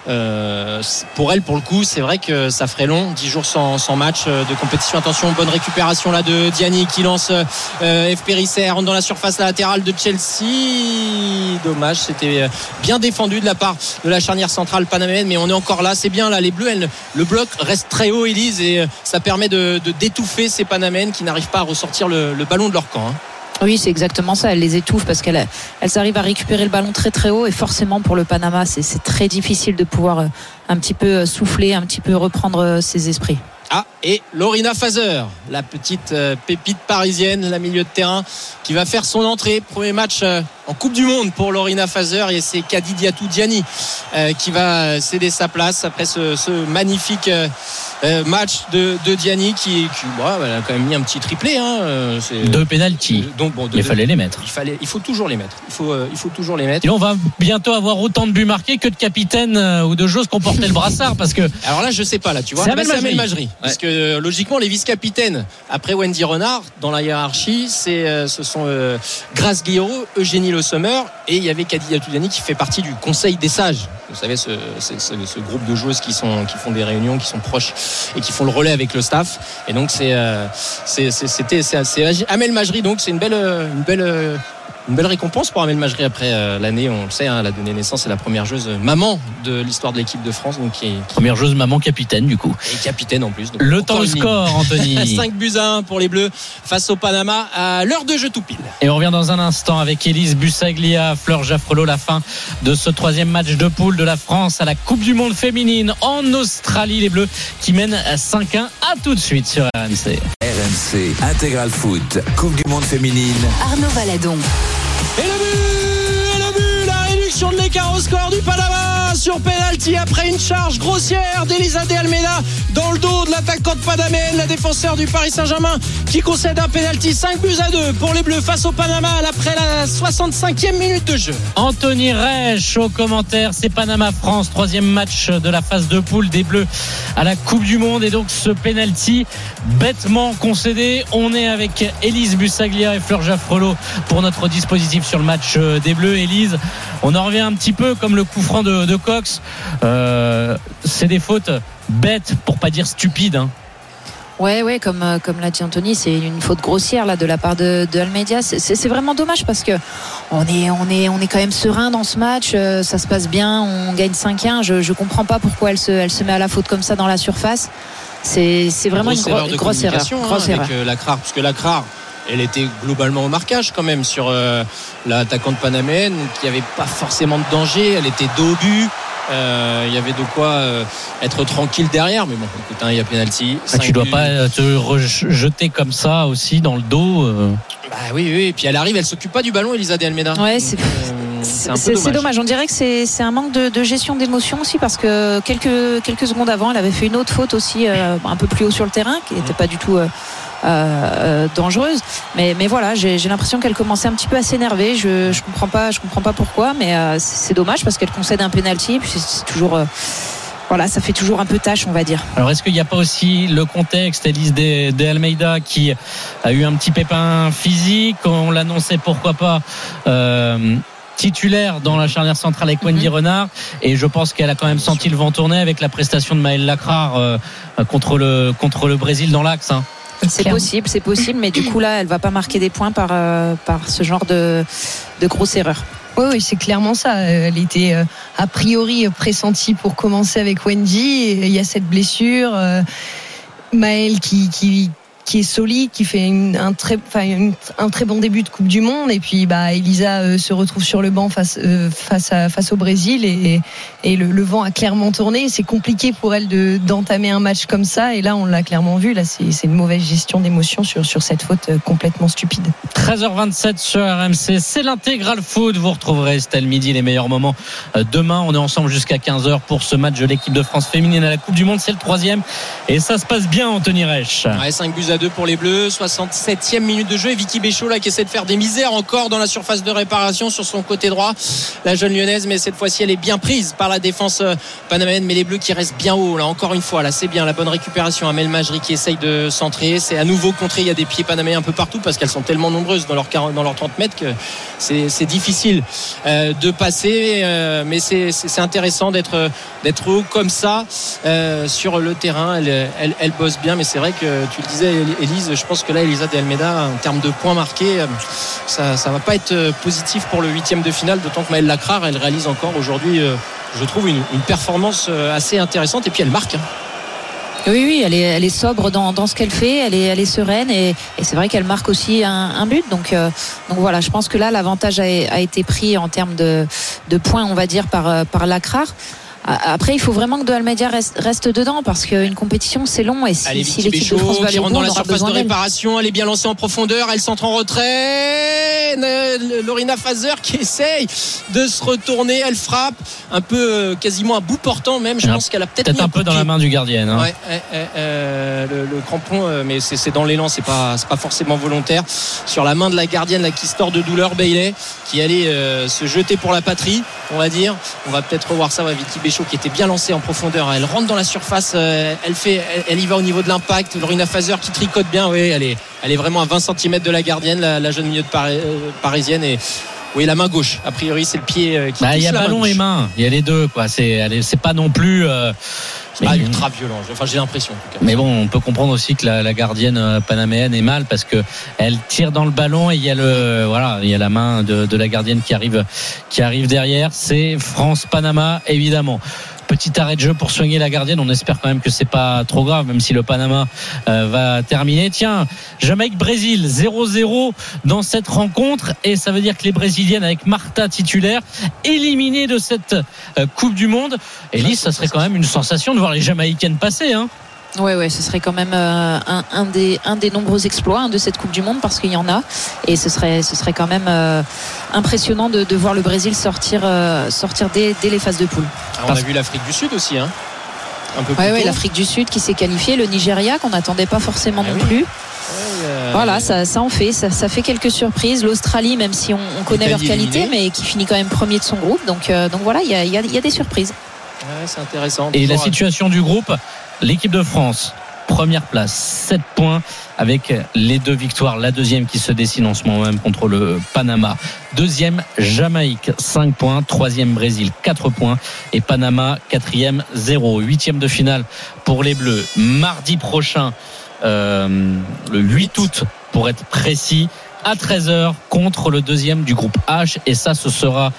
Pour elle, pour le coup, c'est vrai que ça ferait long, 10 jours sans match de compétition. Attention, bonne récupération là de Diani qui lance Eve Périsset, rentre dans la surface latérale de Chelsea. Dommage, c'était bien défendu de la part de la charnière centrale panaméenne, mais on est encore là, c'est bien là, les Bleus, le bloc reste très haut, Élise, et ça permet d'étouffer ces Panaméennes qui n'arrivent pas à ressortir le ballon de leur camp, hein. Oui, c'est exactement ça, elles les étouffent parce qu'elles arrivent à récupérer le ballon très très haut, et forcément pour le Panama c'est très difficile de pouvoir un petit peu souffler, un petit peu reprendre ses esprits. Et Lorina Fazer, la petite pépite parisienne, la milieu de terrain, qui va faire son entrée. Premier match en Coupe du Monde pour Lorina Fazer, et c'est Kadidiatou Diani qui va céder sa place après ce magnifique match de Diani qui elle a quand même mis un petit triplé, hein. 2 pénaltys. Donc il fallait les mettre. Il faut toujours les mettre. Il faut toujours les mettre. Et on va bientôt avoir autant de buts marqués que de capitaines ou de joueuses qui ont porté le brassard, parce que. Alors là, je sais pas là, tu vois. C'est Amel Majri. Parce que logiquement, les vice-capitaines après Wendy Renard dans la hiérarchie, ce sont Grace Guillaume, Eugénie Le Le Sommer, et il y avait Khadija Toudjani qui fait partie du Conseil des sages. Vous savez, ce groupe de joueuses qui font des réunions, qui sont proches et qui font le relais avec le staff. Et donc c'est Amel Majri, donc c'est une belle récompense pour Amel Majri après l'année, on le sait, elle a donné naissance à la première joueuse maman de l'histoire de l'équipe de France, donc première joueuse maman capitaine du coup. Et capitaine en plus. Donc le temps, le score, Anthony. 5-1 pour les Bleus face au Panama à l'heure de jeu tout pile. Et on revient dans un instant avec Élise Bussaglia, Fleur Jaffrelot, la fin de ce 3e match de poule de la France à la Coupe du Monde féminine en Australie. Les Bleus qui mènent 5-1. À tout de suite sur RMC. RMC Intégral Foot, Coupe du Monde féminine. Arnaud Valadon. Et le but, la réduction de l'écart au score du Panama sur penalty après une charge grossière d'Elisa de Almeida dans le dos de l'attaquante panaméenne, la défenseur du Paris Saint-Germain qui concède un penalty. 5-2 pour les Bleus face au Panama après la 65e minute de jeu. Anthony Reich au commentaire, c'est Panama-France, 3e match de la phase de poule des Bleus à la Coupe du Monde, et donc ce penalty bêtement concédé. On est avec Élise Bussaglia et Fleur Jaffrelot pour notre dispositif sur le match des Bleus. Élise, on en revient un petit peu comme le coup franc de Cox. C'est des fautes bêtes pour pas dire stupides, hein. Ouais, comme l'a dit Anthony, c'est une faute grossière là de la part de Almeida. C'est vraiment dommage parce que on est quand même serein dans ce match. Ça se passe bien, on gagne 5-1. Je comprends pas pourquoi elle se met à la faute comme ça dans la surface. C'est vraiment une grosse erreur. Avec Lacrar, parce que Lacrar, elle était globalement au marquage quand même sur l'attaquante panaméenne qui n'avait pas forcément de danger. Elle était dos au but. Il y avait de quoi être tranquille derrière, mais bon, écoute, il y a penalty. Tu dois pas te rejeter comme ça aussi dans le dos. Bah oui, et puis elle arrive, elle s'occupe pas du ballon, Elisa de Almeida. Ouais, c'est dommage. On dirait que c'est un manque de gestion d'émotion aussi, parce que quelques secondes avant, elle avait fait une autre faute aussi un peu plus haut sur le terrain, qui n'était pas du tout dangereuse, mais voilà, j'ai l'impression qu'elle commençait un petit peu à s'énerver. Je comprends pas pourquoi, mais c'est dommage parce qu'elle concède un penalty, puis c'est toujours voilà, ça fait toujours un peu tâche, on va dire. Alors est-ce qu'il n'y a pas aussi le contexte, Elise de Almeida qui a eu un petit pépin physique, on l'annonçait pourquoi pas titulaire dans la charnière centrale avec Wendy Renard, et je pense qu'elle a quand même senti le vent tourner avec la prestation de Maëlle Lacrar contre le Brésil dans l'axe, hein. C'est possible, mais du coup là, elle va pas marquer des points par ce genre de grosse erreur. Oui, c'est clairement ça. Elle était a priori pressentie pour commencer avec Wendy. Il y a cette blessure. Maëlle qui est solide, qui fait un très bon début de Coupe du Monde, et puis Elisa se retrouve sur le banc face au Brésil, et le vent a clairement tourné. C'est compliqué pour elle d'entamer un match comme ça, et là on l'a clairement vu. Là c'est une mauvaise gestion d'émotion sur cette faute complètement stupide. 13h27 sur RMC, c'est l'intégral foot. Vous retrouverez c'était le midi les meilleurs moments demain. On est ensemble jusqu'à 15h pour ce match de l'équipe de France féminine à la Coupe du Monde. C'est le 3e et ça se passe bien, Anthony Reich. Ouais, 5-2 pour les Bleus, 67e minute de jeu, et Vicky Béchot là qui essaie de faire des misères encore dans la surface de réparation sur son côté droit, la jeune lyonnaise, mais cette fois-ci elle est bien prise par la défense panaméenne, mais les Bleus qui restent bien haut là, encore une fois là, c'est bien la bonne récupération. Amel Majri qui essaye de centrer, c'est à nouveau contré, il y a des pieds panaméens un peu partout parce qu'elles sont tellement nombreuses dans leurs 30 mètres que c'est difficile de passer, mais c'est intéressant d'être haut comme ça sur le terrain. Elle bosse bien, mais c'est vrai que tu le disais Élise, je pense que là Elisa de Almeida en termes de points marqués, ça va pas être positif pour le 8e de finale, d'autant que Maëlle Lacrar elle réalise encore aujourd'hui je trouve une performance assez intéressante, et puis elle marque. Oui, elle est sobre dans ce qu'elle fait, elle est sereine, et c'est vrai qu'elle marque aussi un but, donc voilà, je pense que là l'avantage a été pris en termes de points, on va dire, par Lacrar. Après, il faut vraiment que de Almeida reste dedans, parce qu'une compétition c'est long, et si l'équipe de France va aller au bout, dans la surface de réparation, elle est bien lancée en profondeur, elle centre en retrait. Lorina Fazer qui essaye de se retourner, elle frappe un peu, quasiment à bout portant même. Je pense qu'elle a peut-être un peu dans la main du gardien. Hein. Ouais, le crampon, mais c'est dans l'élan, c'est pas forcément volontaire. Sur la main de la gardienne là, qui se tord de douleur, Bailey qui allait se jeter pour la patrie, on va dire. On va peut-être revoir ça. Vicky Béchot qui était bien lancée en profondeur, elle rentre dans la surface, elle y va au niveau de l'impact. Lorina Fazer qui tricote bien, oui, elle est vraiment à 20 cm de la gardienne, la jeune milieu de parisienne, et Oui, la main gauche. A priori, c'est le pied qui touche il y a la ballon main et main. Il y a les deux, quoi. C'est pas non plus. C'est pas ultra violent. Enfin, j'ai l'impression. En tout cas. Mais bon, on peut comprendre aussi que la gardienne panaméenne est mal parce que elle tire dans le ballon et il y a la main de la gardienne qui arrive derrière. C'est France-Panama, évidemment. Petit arrêt de jeu pour soigner la gardienne. On espère quand même que c'est pas trop grave, même si le Panama va terminer. Tiens, Jamaïque-Brésil 0-0 dans cette rencontre, et ça veut dire que les Brésiliennes avec Marta titulaire éliminées de cette Coupe du Monde. Élise, ça serait quand même une sensation de voir les Jamaïcaines passer, hein. Ouais, ce serait quand même un des nombreux exploits de cette Coupe du Monde, parce qu'il y en a, et ce serait quand même impressionnant de voir le Brésil sortir dès les phases de poule. On a vu l'Afrique du Sud aussi, hein. Un peu plus tôt. L'Afrique du Sud qui s'est qualifiée, le Nigeria qu'on n'attendait pas forcément non plus. Voilà, ça en fait, ça fait quelques surprises. L'Australie, même si on connaît leur qualité, mais qui finit quand même premier de son groupe. Donc voilà, il y a des surprises. Ouais, c'est intéressant. Et la situation du groupe, l'équipe de France, première place, 7 points avec les 2 victoires. La deuxième qui se dessine en ce moment même contre le Panama. Deuxième, Jamaïque, 5 points. Troisième, Brésil, 4 points. Et Panama, 4e, 0. 8e de finale pour les Bleus. Mardi prochain, le 8 août, pour être précis, à 13h contre le deuxième du groupe H, et ça ce sera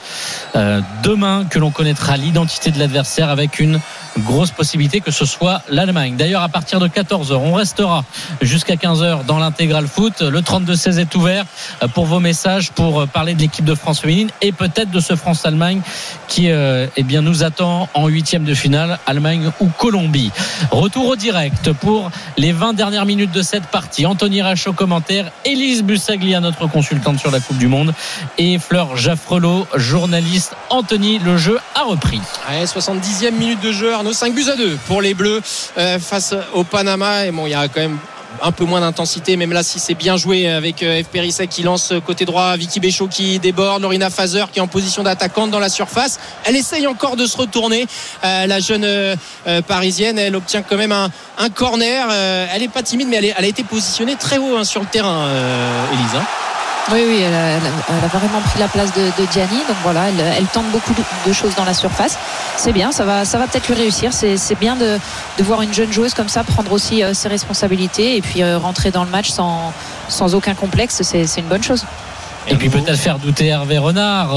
demain que l'on connaîtra l'identité de l'adversaire, avec une grosse possibilité que ce soit l'Allemagne. D'ailleurs, à partir de 14h, on restera jusqu'à 15h dans l'intégral foot. Le 32-16 est ouvert pour vos messages, pour parler de l'équipe de France féminine et peut-être de ce France-Allemagne qui nous attend en 8e de finale, Allemagne ou Colombie. Retour au direct pour les 20 dernières minutes de cette partie. Anthony Rach au commentaire, Élise Bussaglia, notre consultante sur la Coupe du Monde, et Fleur Jaffrelot, journaliste. Anthony, le jeu a repris. 70e minute de jeu, Arnaud, 5-2 pour les Bleus face au Panama. Et bon, il y a quand même un peu moins d'intensité, même là si c'est bien joué avec F. Périsset qui lance côté droit, Vicky Béchaud qui déborde, Lorina Fazer qui est en position d'attaquante dans la surface. Elle essaye encore de se retourner, la jeune parisienne. Elle obtient quand même un corner. Elle est pas timide, mais elle a été positionnée très haut sur le terrain, Élise. Oui, elle a vraiment pris la place de Gianni. Donc voilà, elle tente beaucoup de choses dans la surface. C'est bien, ça va peut-être lui réussir. C'est bien de voir une jeune joueuse comme ça prendre aussi ses responsabilités et puis rentrer dans le match sans aucun complexe. C'est une bonne chose. Et puis peut-être faire douter Hervé Renard,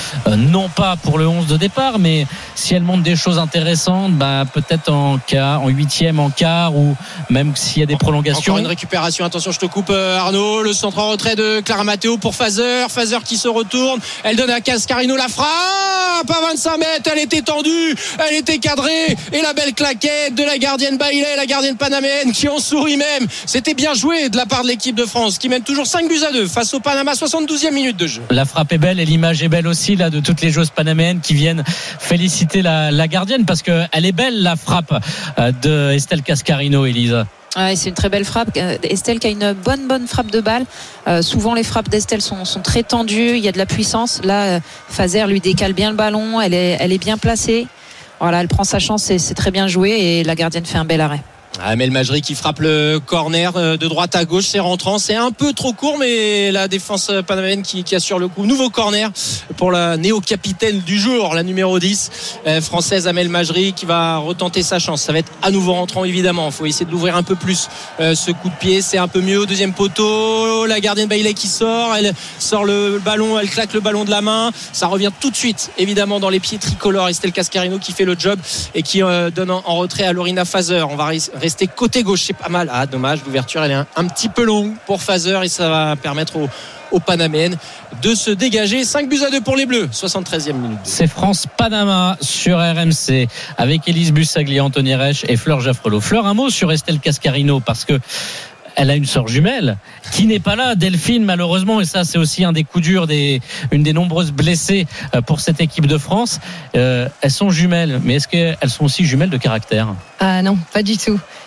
non pas pour le 11 de départ, mais si elle montre des choses intéressantes, peut-être en 8e, en quart, ou même s'il y a des prolongations. Encore une récupération, attention, je te coupe Arnaud, le centre en retrait de Clara Matteo pour Fazer qui se retourne, elle donne à Cascarino, la frappe à 25 mètres, elle était tendue, elle était cadrée, et la belle claquette de la gardienne Bailey, la gardienne panaméenne qui en sourit même. C'était bien joué de la part de l'équipe de France qui mène toujours 5-2 face au Panama, 72e minute de jeu. La frappe est belle et l'image est belle aussi là de toutes les joueuses panaméennes qui viennent féliciter la gardienne, parce qu'elle est belle, la frappe de Estelle Cascarino, Élise. Ouais, c'est une très belle frappe. Estelle qui a une bonne frappe de balle. Souvent les frappes d'Estelle sont très tendues, il y a de la puissance. Là, Fazer lui décale bien le ballon, elle est bien placée. Voilà, elle prend sa chance, c'est très bien joué, et la gardienne fait un bel arrêt. Amel Majri qui frappe le corner de droite à gauche, c'est rentrant, c'est un peu trop court, mais la défense panaméenne qui assure le coup. Nouveau corner pour la néo-capitaine du jour, la numéro 10 française Amel Majri, qui va retenter sa chance. Ça va être à nouveau rentrant, évidemment, il faut essayer de l'ouvrir un peu plus, ce coup de pied, c'est un peu mieux au deuxième poteau. La gardienne Bailey qui sort, elle sort le ballon, elle claque le ballon de la main, ça revient tout de suite évidemment dans les pieds tricolores. Estelle Cascarino qui fait le job et qui donne en retrait à Lorina Fazer. On va rester côté gauche, c'est pas mal. Dommage, l'ouverture elle est un petit peu longue pour Fazer, et ça va permettre aux Panaméennes de se dégager. 5-2 pour les Bleus, 73e minute. C'est France-Panama sur RMC avec Élise Bussaglia, Anthony Rech et Fleur Jaffrelot. Fleur, un mot sur Estelle Cascarino, parce que elle a une sœur jumelle qui n'est pas là, Delphine, malheureusement, et ça c'est aussi un des coups durs, une des nombreuses blessées pour cette équipe de France. Elles sont jumelles, mais est-ce qu'elles sont aussi jumelles de caractère ? Ah non, pas du tout.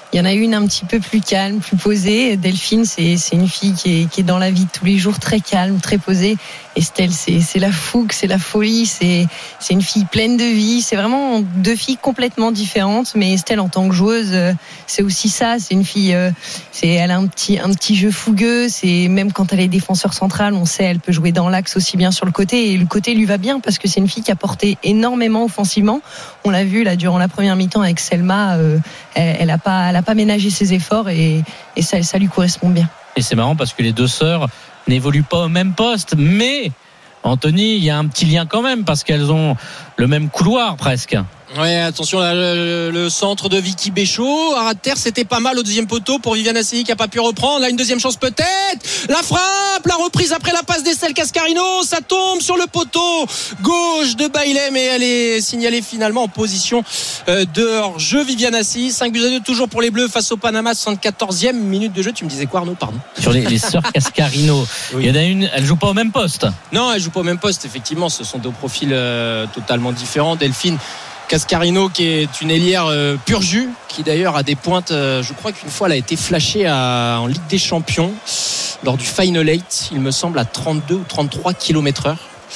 Il y en a une un petit peu plus calme, plus posée. Delphine, c'est une fille qui est dans la vie de tous les jours, très calme, très posée. Estelle, c'est la fougue, c'est la folie, c'est une fille pleine de vie. C'est vraiment deux filles complètement différentes. Mais Estelle, en tant que joueuse, c'est aussi ça. C'est une fille, elle a un petit jeu fougueux. C'est même quand elle est défenseur central, on sait, elle peut jouer dans l'axe aussi bien sur le côté. Et le côté lui va bien parce que c'est une fille qui a porté énormément offensivement. On l'a vu là durant la première mi-temps avec Selma. Elle a pas ménagé ses efforts et ça lui correspond bien. Et c'est marrant parce que les deux sœurs n'évoluent pas au même poste, mais Anthony, il y a un petit lien quand même parce qu'elles ont le même couloir presque. Ouais, attention là, le centre de Vicky Béchaud à ras de terre, c'était pas mal au deuxième poteau pour Viviane Asseli qui a pas pu reprendre. Là, une deuxième chance peut-être. La frappe, la reprise après la passe d'Estelle Cascarino, ça tombe sur le poteau gauche de Bailey, mais elle est signalée finalement en position de hors-jeu. Viviane Asseli, 5-2 toujours pour les Bleus face au Panama, 74e minute de jeu. Tu me disais quoi, Arnaud, pardon? Sur les sœurs Cascarino, oui. Il y en a une, elle joue pas au même poste. Non, elle joue pas au même poste. Effectivement, ce sont deux profils totalement différents. Delphine Cascarino qui est une ailière pur jus, qui d'ailleurs a des pointes, je crois qu'une fois elle a été flashée en Ligue des Champions lors du Final 8, il me semble à 32 ou 33 km/h.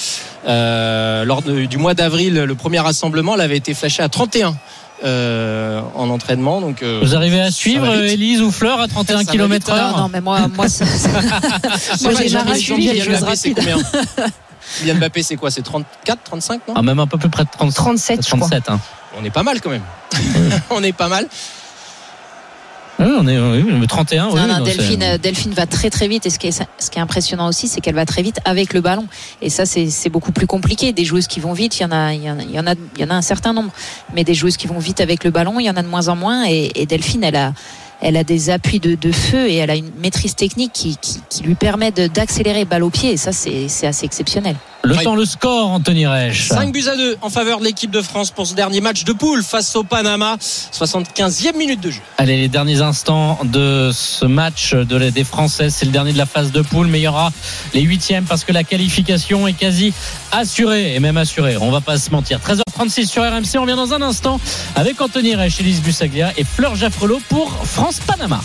Lors du mois d'avril, le premier rassemblement, elle avait été flashée à 31 en entraînement. Donc, vous arrivez à suivre Élise ou Fleur à 31 km/h? Non, mais moi j'ai jamais suivi les choses rapides. Kylian Mbappé, c'est quoi? C'est 34, 35, non? Même un peu plus près de 37, je crois. Hein. On est pas mal quand même. On est pas mal. Oui, on est 31. Non, Delphine va très très vite et ce qui est impressionnant aussi, c'est qu'elle va très vite avec le ballon. Et ça, c'est beaucoup plus compliqué. Des joueuses qui vont vite, il y en a un certain nombre. Mais des joueuses qui vont vite avec le ballon, il y en a de moins en moins. Et Delphine, elle a des appuis de feu et elle a une maîtrise technique qui lui permet d'accélérer balle au pied. Et ça, c'est assez exceptionnel. Le score, Anthony Reich. 5-2 en faveur de l'équipe de France pour ce dernier match de poule face au Panama. 75e minute de jeu. Allez, les derniers instants de ce match des Françaises. C'est le dernier de la phase de poule, mais il y aura les 8e parce que la qualification est quasi assurée. Et même assurée, on va pas se mentir. 13h36 sur RMC. On revient dans un instant avec Anthony Reich, Élise Bussaglia et Fleur Jaffrelot pour France-Panama.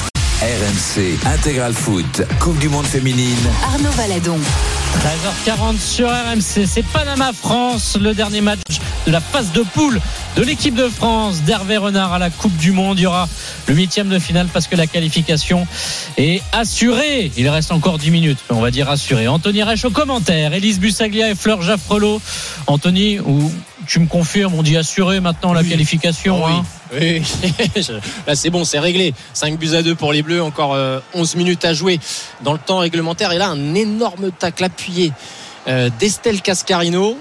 RMC Intégral Foot, Coupe du Monde féminine. Arnaud Valadon. 13h40 sur RMC, c'est Panama-France, le dernier match de la phase de poule de l'équipe de France d'Hervé Renard à la Coupe du Monde. Il y aura le 8e de finale parce que la qualification est assurée. Il reste encore 10 minutes, mais on va dire assurée. Anthony Reich au commentaire, Élise Bussaglia et Fleur Jaffrelot. Anthony, tu me confirmes, on dit assuré maintenant la qualification. Oui. Oui, là c'est bon, c'est réglé. 5-2 pour les Bleus, encore 11 minutes à jouer dans le temps réglementaire. Et là, un énorme tacle appuyé d'Estelle Cascarino.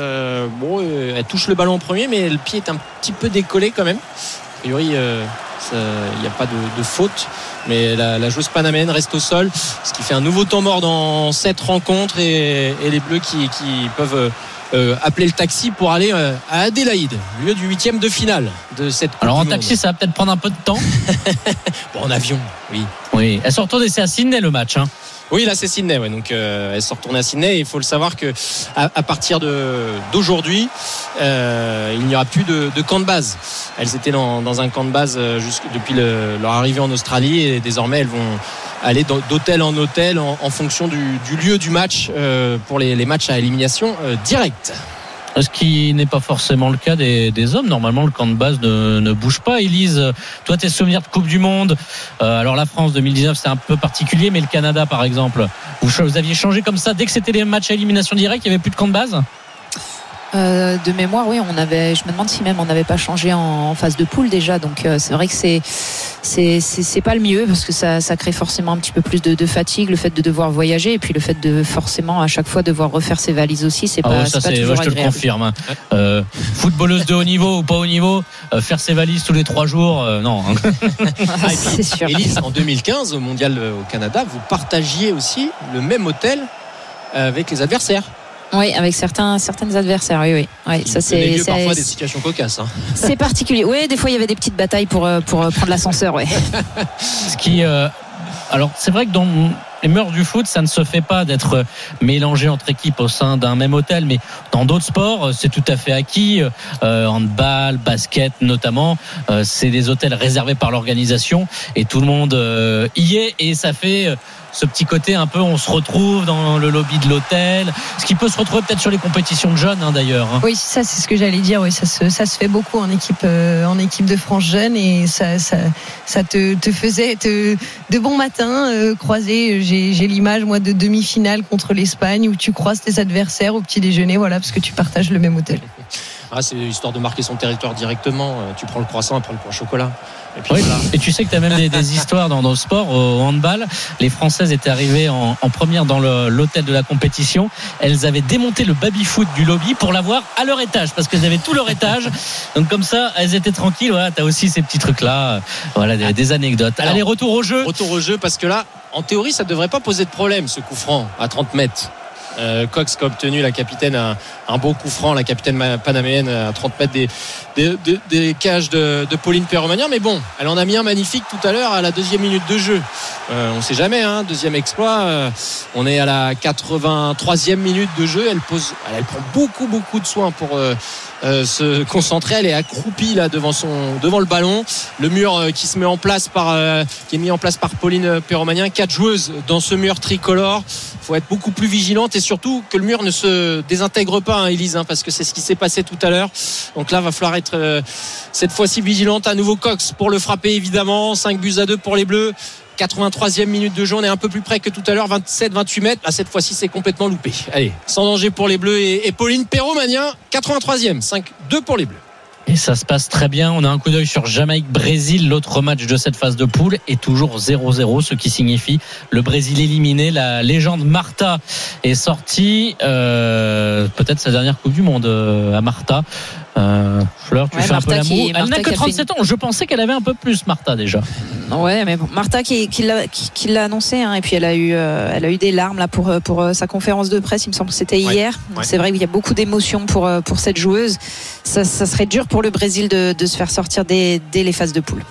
Elle touche le ballon en premier, mais le pied est un petit peu décollé quand même. A priori, il n'y a pas de faute. Mais la joueuse panamène reste au sol, ce qui fait un nouveau temps mort dans cette rencontre. Et les Bleus qui peuvent appeler le taxi pour aller à Adélaïde, lieu du 8e de finale de cette Coupe. Alors en du taxi, monde. ça va peut-être prendre un peu de temps. En avion, oui. Oui, elles sont retournées, c'est à Sydney le match. Oui, là c'est Sydney, ouais. Donc elles sont retournées à Sydney. Il faut le savoir que à partir d'aujourd'hui, il n'y aura plus de camp de base. Elles étaient dans un camp de base depuis leur arrivée en Australie et désormais elles vont aller d'hôtel en hôtel en fonction du lieu du match pour les matchs à élimination directe. Ce qui n'est pas forcément le cas des hommes. Normalement, le camp de base ne bouge pas. Élise, toi, tes souvenirs de Coupe du Monde. Alors la France 2019, c'est un peu particulier, mais le Canada, par exemple, vous aviez changé comme ça dès que c'était les matchs à élimination directe, il n'y avait plus de camp de base? De mémoire, oui, je me demande si même on n'avait pas changé en phase de poule déjà. Donc c'est vrai que c'est pas le mieux parce que ça crée forcément un petit peu plus de fatigue, le fait de devoir voyager et puis le fait de forcément à chaque fois devoir refaire ses valises aussi, c'est pas toujours agréable. Je te le confirme. Footballeuse de haut niveau ou pas haut niveau, faire ses valises tous les 3 jours, non. C'est sûr. Élise, en 2015 au Mondial au Canada, vous partagiez aussi le même hôtel avec les adversaires. Oui, avec certains adversaires, oui. Ça c'est parfois des situations cocasses. C'est particulier. Oui, des fois il y avait des petites batailles pour prendre l'ascenseur, ouais. Ce qui, alors c'est vrai que les mœurs du foot, ça ne se fait pas d'être mélangé entre équipes au sein d'un même hôtel, mais dans d'autres sports, c'est tout à fait acquis. Handball, basket notamment, c'est des hôtels réservés par l'organisation et tout le monde y est, et ça fait ce petit côté un peu, on se retrouve dans le lobby de l'hôtel, ce qui peut se retrouver peut-être sur les compétitions de jeunes d'ailleurs. Oui, ça c'est ce que j'allais dire. Oui, ça se fait beaucoup en équipe de France jeune, et ça te faisait de bons matins croiser. J'ai l'image moi de demi-finale contre l'Espagne où tu croises tes adversaires au petit déjeuner, voilà, parce que tu partages le même hôtel. C'est histoire de marquer son territoire directement. Tu prends le croissant, après le pain au chocolat. Et, puis oui, voilà. Et tu sais que tu as même des histoires dans le sport. Au handball, les Françaises étaient arrivées en première dans l'hôtel de la compétition. Elles avaient démonté le baby-foot du lobby pour l'avoir à leur étage, parce qu'elles avaient tout leur étage. Donc comme ça, elles étaient tranquilles. Voilà, tu as aussi ces petits trucs-là. Voilà, des anecdotes. Alors, allez, retour au jeu. Retour au jeu, parce que là, en théorie, ça ne devrait pas poser de problème, ce coup franc à 30 mètres. Cox qui a obtenu, la capitaine, un beau coup franc, la capitaine panaméenne à 30 mètres des cages de Pauline Perromagnan. Mais bon, elle en a mis un magnifique tout à l'heure à la 2e minute de jeu. On ne sait jamais, deuxième exploit. On est à la 83e minute de jeu. Elle prend beaucoup de soin pour se concentrer. Elle est accroupie là devant le ballon. Le mur qui est mis en place par Pauline Perromagnan. 4 joueuses dans ce mur tricolore. Il faut être beaucoup plus vigilante, et surtout que le mur ne se désintègre pas, Élise, parce que c'est ce qui s'est passé tout à l'heure. Donc là, va falloir être cette fois-ci vigilante. À nouveau Cox pour le frapper, évidemment. 5-2 pour les Bleus. 83e minute de jeu, on est un peu plus près que tout à l'heure, 27-28 mètres. Là, cette fois-ci, c'est complètement loupé. Allez, sans danger pour les Bleus et Pauline Perromagnan. 83e, 5-2 pour les Bleus. Et ça se passe très bien. On a un coup d'œil sur Jamaïque-Brésil, l'autre match de cette phase de poule, est toujours 0-0, ce qui signifie le Brésil éliminé. La légende Marta est sortie, peut-être sa dernière Coupe du Monde à Marta. Fleur, tu fais un peu la moue. Elle n'a que 37 ans. Je pensais qu'elle avait un peu plus, Marta, déjà. Ouais, mais bon, Marta qui l'a annoncé, et puis elle a eu des larmes là pour sa conférence de presse. Il me semble que c'était hier. Ouais. C'est vrai qu'il y a beaucoup d'émotions pour cette joueuse. Ça serait dur pour le Brésil de se faire sortir dès les phases de poule.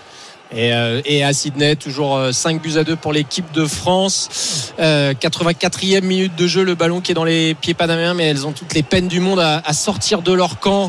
Et à Sydney, toujours 5-2 pour l'équipe de France. 84e minute de jeu, le ballon qui est dans les pieds panaméens, mais elles ont toutes les peines du monde à sortir de leur camp.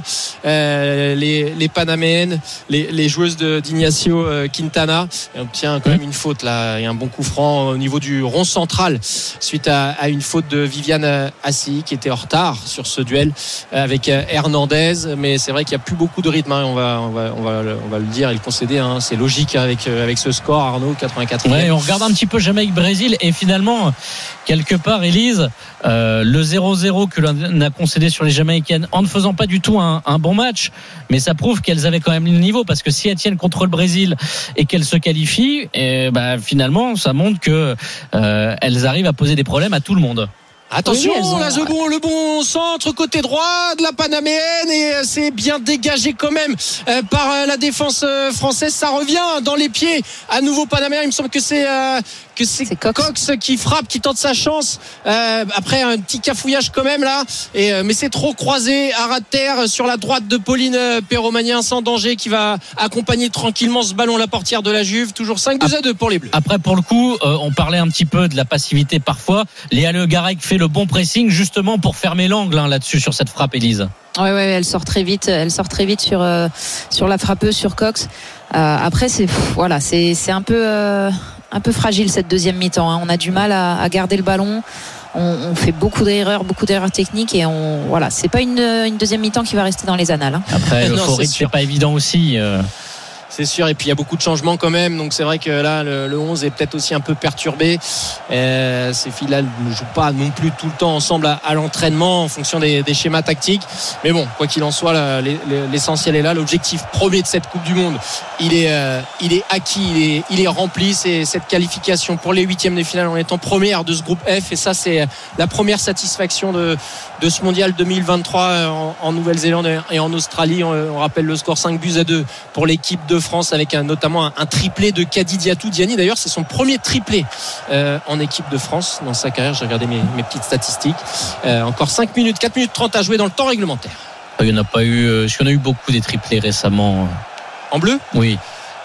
Les panaméennes, les joueuses d'Ignacio Quintana. Et on obtient quand même une faute là, et un bon coup franc au niveau du rond central suite à une faute de Viviane Assi qui était en retard sur ce duel avec Hernandez. Mais c'est vrai qu'il n'y a plus beaucoup de rythme, on va le dire et le concéder, c'est logique avec ce score, Arnaud. 84e. Ouais, on regarde un petit peu Jamaïque-Brésil, et finalement, quelque part, Élise, le 0-0 que l'on a concédé sur les Jamaïcaines en ne faisant pas du tout un bon match, mais ça prouve qu'elles avaient quand même le niveau, parce que si elles tiennent contre le Brésil et qu'elles se qualifient, finalement, ça montre que elles arrivent à poser des problèmes à tout le monde. Attention, le bon centre côté droit de la Panaméenne, et c'est bien dégagé quand même par la défense française. Ça revient dans les pieds à nouveau Panaméen. Il me semble que c'est Cox qui frappe, qui tente sa chance après un petit cafouillage quand même là, mais c'est trop croisé à ras de terre sur la droite de Pauline Perromagnan, sans danger, qui va accompagner tranquillement ce ballon, la portière de la Juve. Toujours 5-2 pour les Bleus. Après, pour le coup, on parlait un petit peu de la passivité parfois. Léa Le Garec fait le bon pressing justement pour fermer l'angle là-dessus sur cette frappe, Élise. Ouais, elle sort très vite sur la frappeuse, sur Cox. Après, c'est un peu fragile cette deuxième mi-temps. On a du mal à garder le ballon. On fait beaucoup d'erreurs techniques, et c'est pas une deuxième mi-temps qui va rester dans les annales. Après, l'euphorie, c'est pas évident aussi. C'est sûr, et puis il y a beaucoup de changements quand même, donc c'est vrai que là le 11 est peut-être aussi un peu perturbé. Ces filles-là ne jouent pas non plus tout le temps ensemble à l'entraînement en fonction des schémas tactiques, mais bon, quoi qu'il en soit, là, l'essentiel est là. L'objectif premier de cette Coupe du Monde, il est acquis, il est rempli. C'est cette qualification pour les 8e de finale en étant première de ce groupe F, et ça, c'est la première satisfaction de ce mondial 2023 en Nouvelle-Zélande et en Australie. On rappelle le score 5-2 pour l'équipe de France, avec notamment un triplé de Kadi Diatou-Diani. D'ailleurs, c'est son premier triplé en équipe de France dans sa carrière. J'ai regardé mes petites statistiques. Encore 4 minutes 30 à jouer dans le temps réglementaire. Il n'y en a pas eu. Est-ce qu'il y en a eu beaucoup des triplés récemment? En bleu? Oui.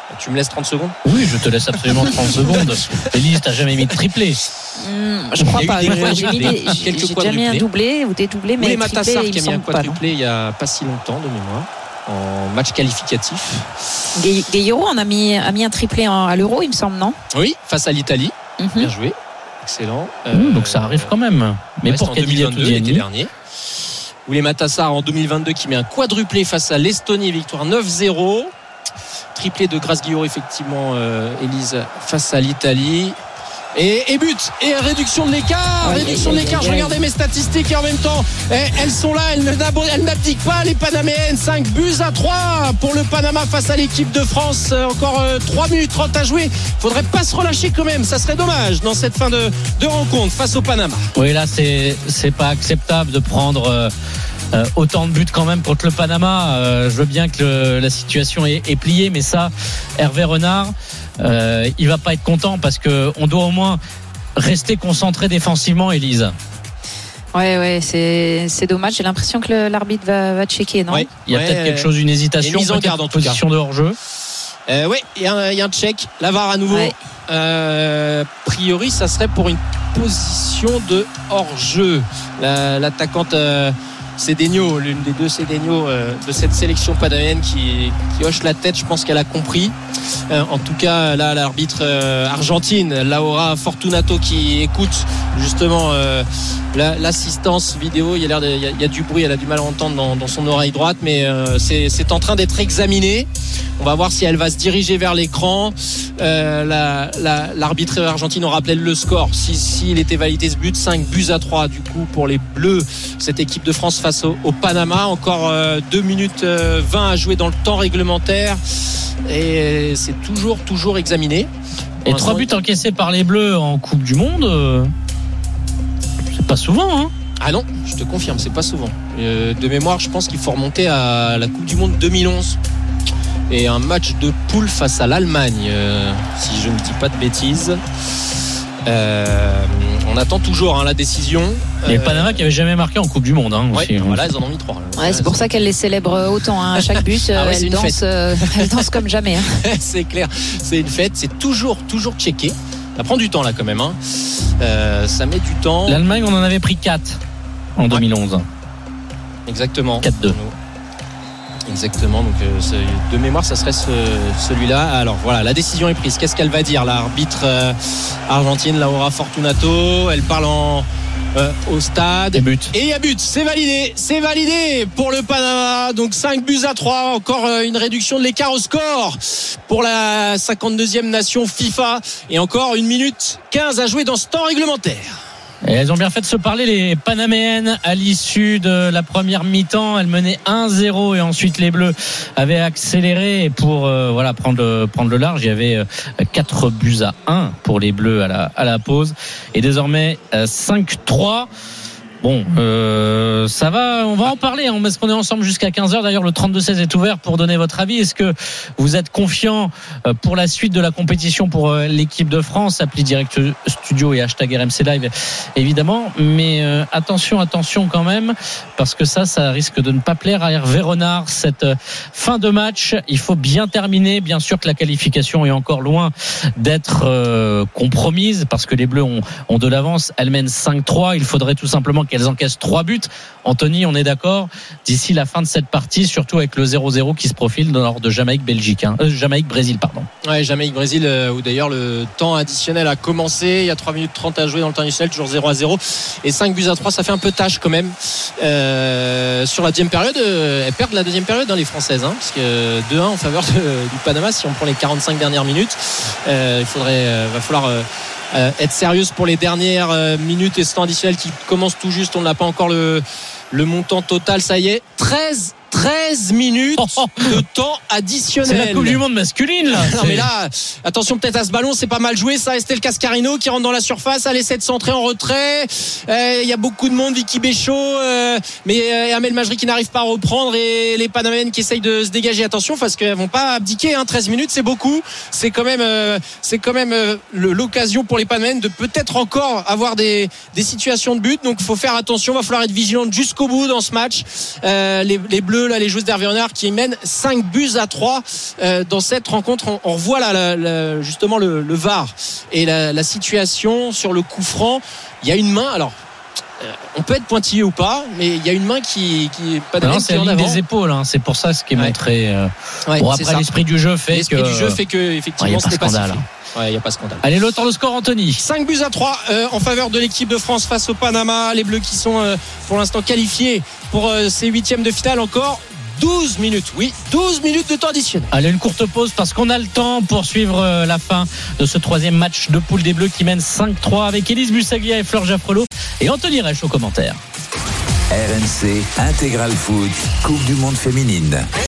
Tu me laisses 30 secondes? Oui, je te laisse absolument 30 secondes. Élise, t'as jamais mis de triplé? Je crois pas. Il y a eu des J'ai déjà mis un doublé ou des doublés, mais les Matassar triplé, qui a il mis me un semble pas. quadruplé il y a pas si longtemps de mémoire en match qualificatif. Guerreiro en a mis un triplé à l'Euro, il me semble, non? Oui, face à l'Italie. Mhm. Bien joué. Excellent. Donc ça arrive quand même. Mais pour en Kadidia 2022, l'été Toudiani, dernier. Ou les Matassar en 2022 qui met un quadruplé face à l'Estonie, victoire 9-0. Triplé de Grace Guillaume, effectivement, Élise, face à l'Italie. Et but et réduction de l'écart. Je regardais mes statistiques et en même temps elles sont là, elles n'abdiquent pas, les Panaméennes. 5-3 pour le Panama face à l'équipe de France. Encore 3 minutes 30 à jouer. Faudrait pas se relâcher quand même, ça serait dommage dans cette fin de rencontre face au Panama. oui, là c'est pas acceptable de prendre autant de buts quand même contre le Panama. Je veux bien que la situation est pliée, mais ça, Hervé Renard, il va pas être content parce que on doit au moins rester concentré défensivement, Élise. Ouais, c'est dommage. J'ai l'impression que l'arbitre va checker, non? Ouais. Il y a peut-être quelque chose, une hésitation, mise en peut-être garde, en tout position de hors-jeu. Oui, il y a un check. La VAR à nouveau. Ouais. Priori, ça serait pour une position de hors-jeu. L'attaquante Cedeno, l'une des deux Cedeno de cette sélection panaméenne qui hoche la tête, je pense qu'elle a compris. En tout cas, là, l'arbitre argentine, Laura Fortunato, qui écoute justement l'assistance vidéo. Il y a du bruit, elle a du mal à entendre dans son oreille droite, mais c'est en train d'être examiné. On va voir si elle va se diriger vers l'écran. L'arbitre argentine aura rappelé le score. S'il était validé ce but, 5-3 du coup pour les Bleus, cette équipe de France face au Panama. Encore 2 minutes 20 à jouer dans le temps réglementaire. Et c'est toujours examiné. Et 3 buts encaissés par les Bleus en Coupe du Monde, c'est pas souvent, hein? Ah non, je te confirme, c'est pas souvent. De mémoire, je pense qu'il faut remonter à la Coupe du Monde 2011. Et un match de poule face à l'Allemagne, si je ne dis pas de bêtises. On attend toujours la décision. Et le Panama qui avait jamais marqué en Coupe du Monde, hein, Ouais, aussi. voilà, ils en ont mis 3. Ouais, c'est pour ça qu'elle les célèbre autant. À chaque but, Ah ouais, elle danse comme jamais. C'est clair, c'est une fête. C'est toujours checké. Ça prend du temps là quand même. Ça met du temps. L'Allemagne, on en avait pris 4 en 2011. Exactement. 4-2. Exactement, donc de mémoire ça serait celui-là. Alors voilà, la décision est prise. Qu'est-ce qu'elle va dire l'arbitre argentine, Laura Fortunato? Elle parle au stade. Et but. Et il y a but, c'est validé pour le Panama. Donc 5-3, encore une réduction de l'écart au score pour la 52e nation FIFA. Et encore 1 minute 15 à jouer dans ce temps réglementaire. Et elles ont bien fait de se parler, les Panaméennes, à l'issue de la première mi-temps. Elles menaient 1-0 et ensuite les Bleus avaient accéléré pour prendre le large. Il y avait 4-1 pour les Bleus à la pause. Et désormais 5-3. Bon, ça va, on va en parler, parce qu'on est ensemble jusqu'à 15h. D'ailleurs, le 32-16 est ouvert pour donner votre avis. Est-ce que vous êtes confiant pour la suite de la compétition pour l'équipe de France? Appli Direct Studio et hashtag RMC Live, évidemment. Mais attention quand même, parce que ça risque de ne pas plaire à Hervé Renard. Cette fin de match, il faut bien terminer. Bien sûr que la qualification est encore loin d'être compromise, parce que les Bleus ont de l'avance. Elles mènent 5-3. Il faudrait tout simplement qu'elles encaissent 3 buts. Anthony, on est d'accord, d'ici la fin de cette partie, surtout avec le 0-0 qui se profile lors de Jamaïque-Belgique, Jamaïque-Brésil, pardon. Ouais, Jamaïque-Brésil, où d'ailleurs le temps additionnel a commencé. Il y a 3 minutes 30 à jouer dans le temps additionnel, toujours 0-0. Et 5-3, ça fait un peu tâche quand même. Sur la deuxième période, elles perdent la deuxième période, les Françaises, parce que 2-1 en faveur du Panama. Si on prend les 45 dernières minutes, va falloir être sérieuse pour les dernières minutes et ce temps additionnel qui commence tout juste. On n'a pas encore le montant total. Ça y est, 13 minutes de temps additionnel. C'est la Coupe du Monde masculine là. Non mais là, attention peut-être à ce ballon, c'est pas mal joué ça. Estelle Cascarino qui rentre dans la surface, elle essaie de centrer en retrait. Il y a beaucoup de monde, Vicky Béchaud, mais Amel Majri qui n'arrive pas à reprendre et les Panaméennes qui essayent de se dégager. Attention parce qu'elles vont pas abdiquer. 13 minutes, c'est beaucoup. C'est quand même l'occasion pour les Panaméennes de peut-être encore avoir des situations de but. Donc il faut faire attention, va falloir être vigilante jusqu'au bout dans ce match. les Bleus, là, les joueuses d'Hervé Renard qui mènent 5-3 dans cette rencontre. On revoit là, justement le VAR et la situation sur le coup franc. Il y a une main. Alors, on peut être pointillé ou pas, mais il y a une main qui est pas non, c'est la ligne des épaules, hein. C'est pour ça ce qui est montré. Bon, après, l'esprit du jeu fait que effectivement, ce n'est pas sifflé. Il n'y a pas scandale. Allez, l'autre le score, Anthony. 5-3 en faveur de l'équipe de France face au Panama. Les Bleus qui sont pour l'instant qualifiés pour ces huitièmes de finale. Encore 12 minutes, oui, 12 minutes de temps additionnel. Allez, une courte pause parce qu'on a le temps pour suivre la fin de ce troisième match de poule des Bleus qui mène 5-3 avec Élise Bussaglia et Fleur Jaffrelot et Anthony Reich au commentaire. RMC Intégral Foot, Coupe du Monde féminine.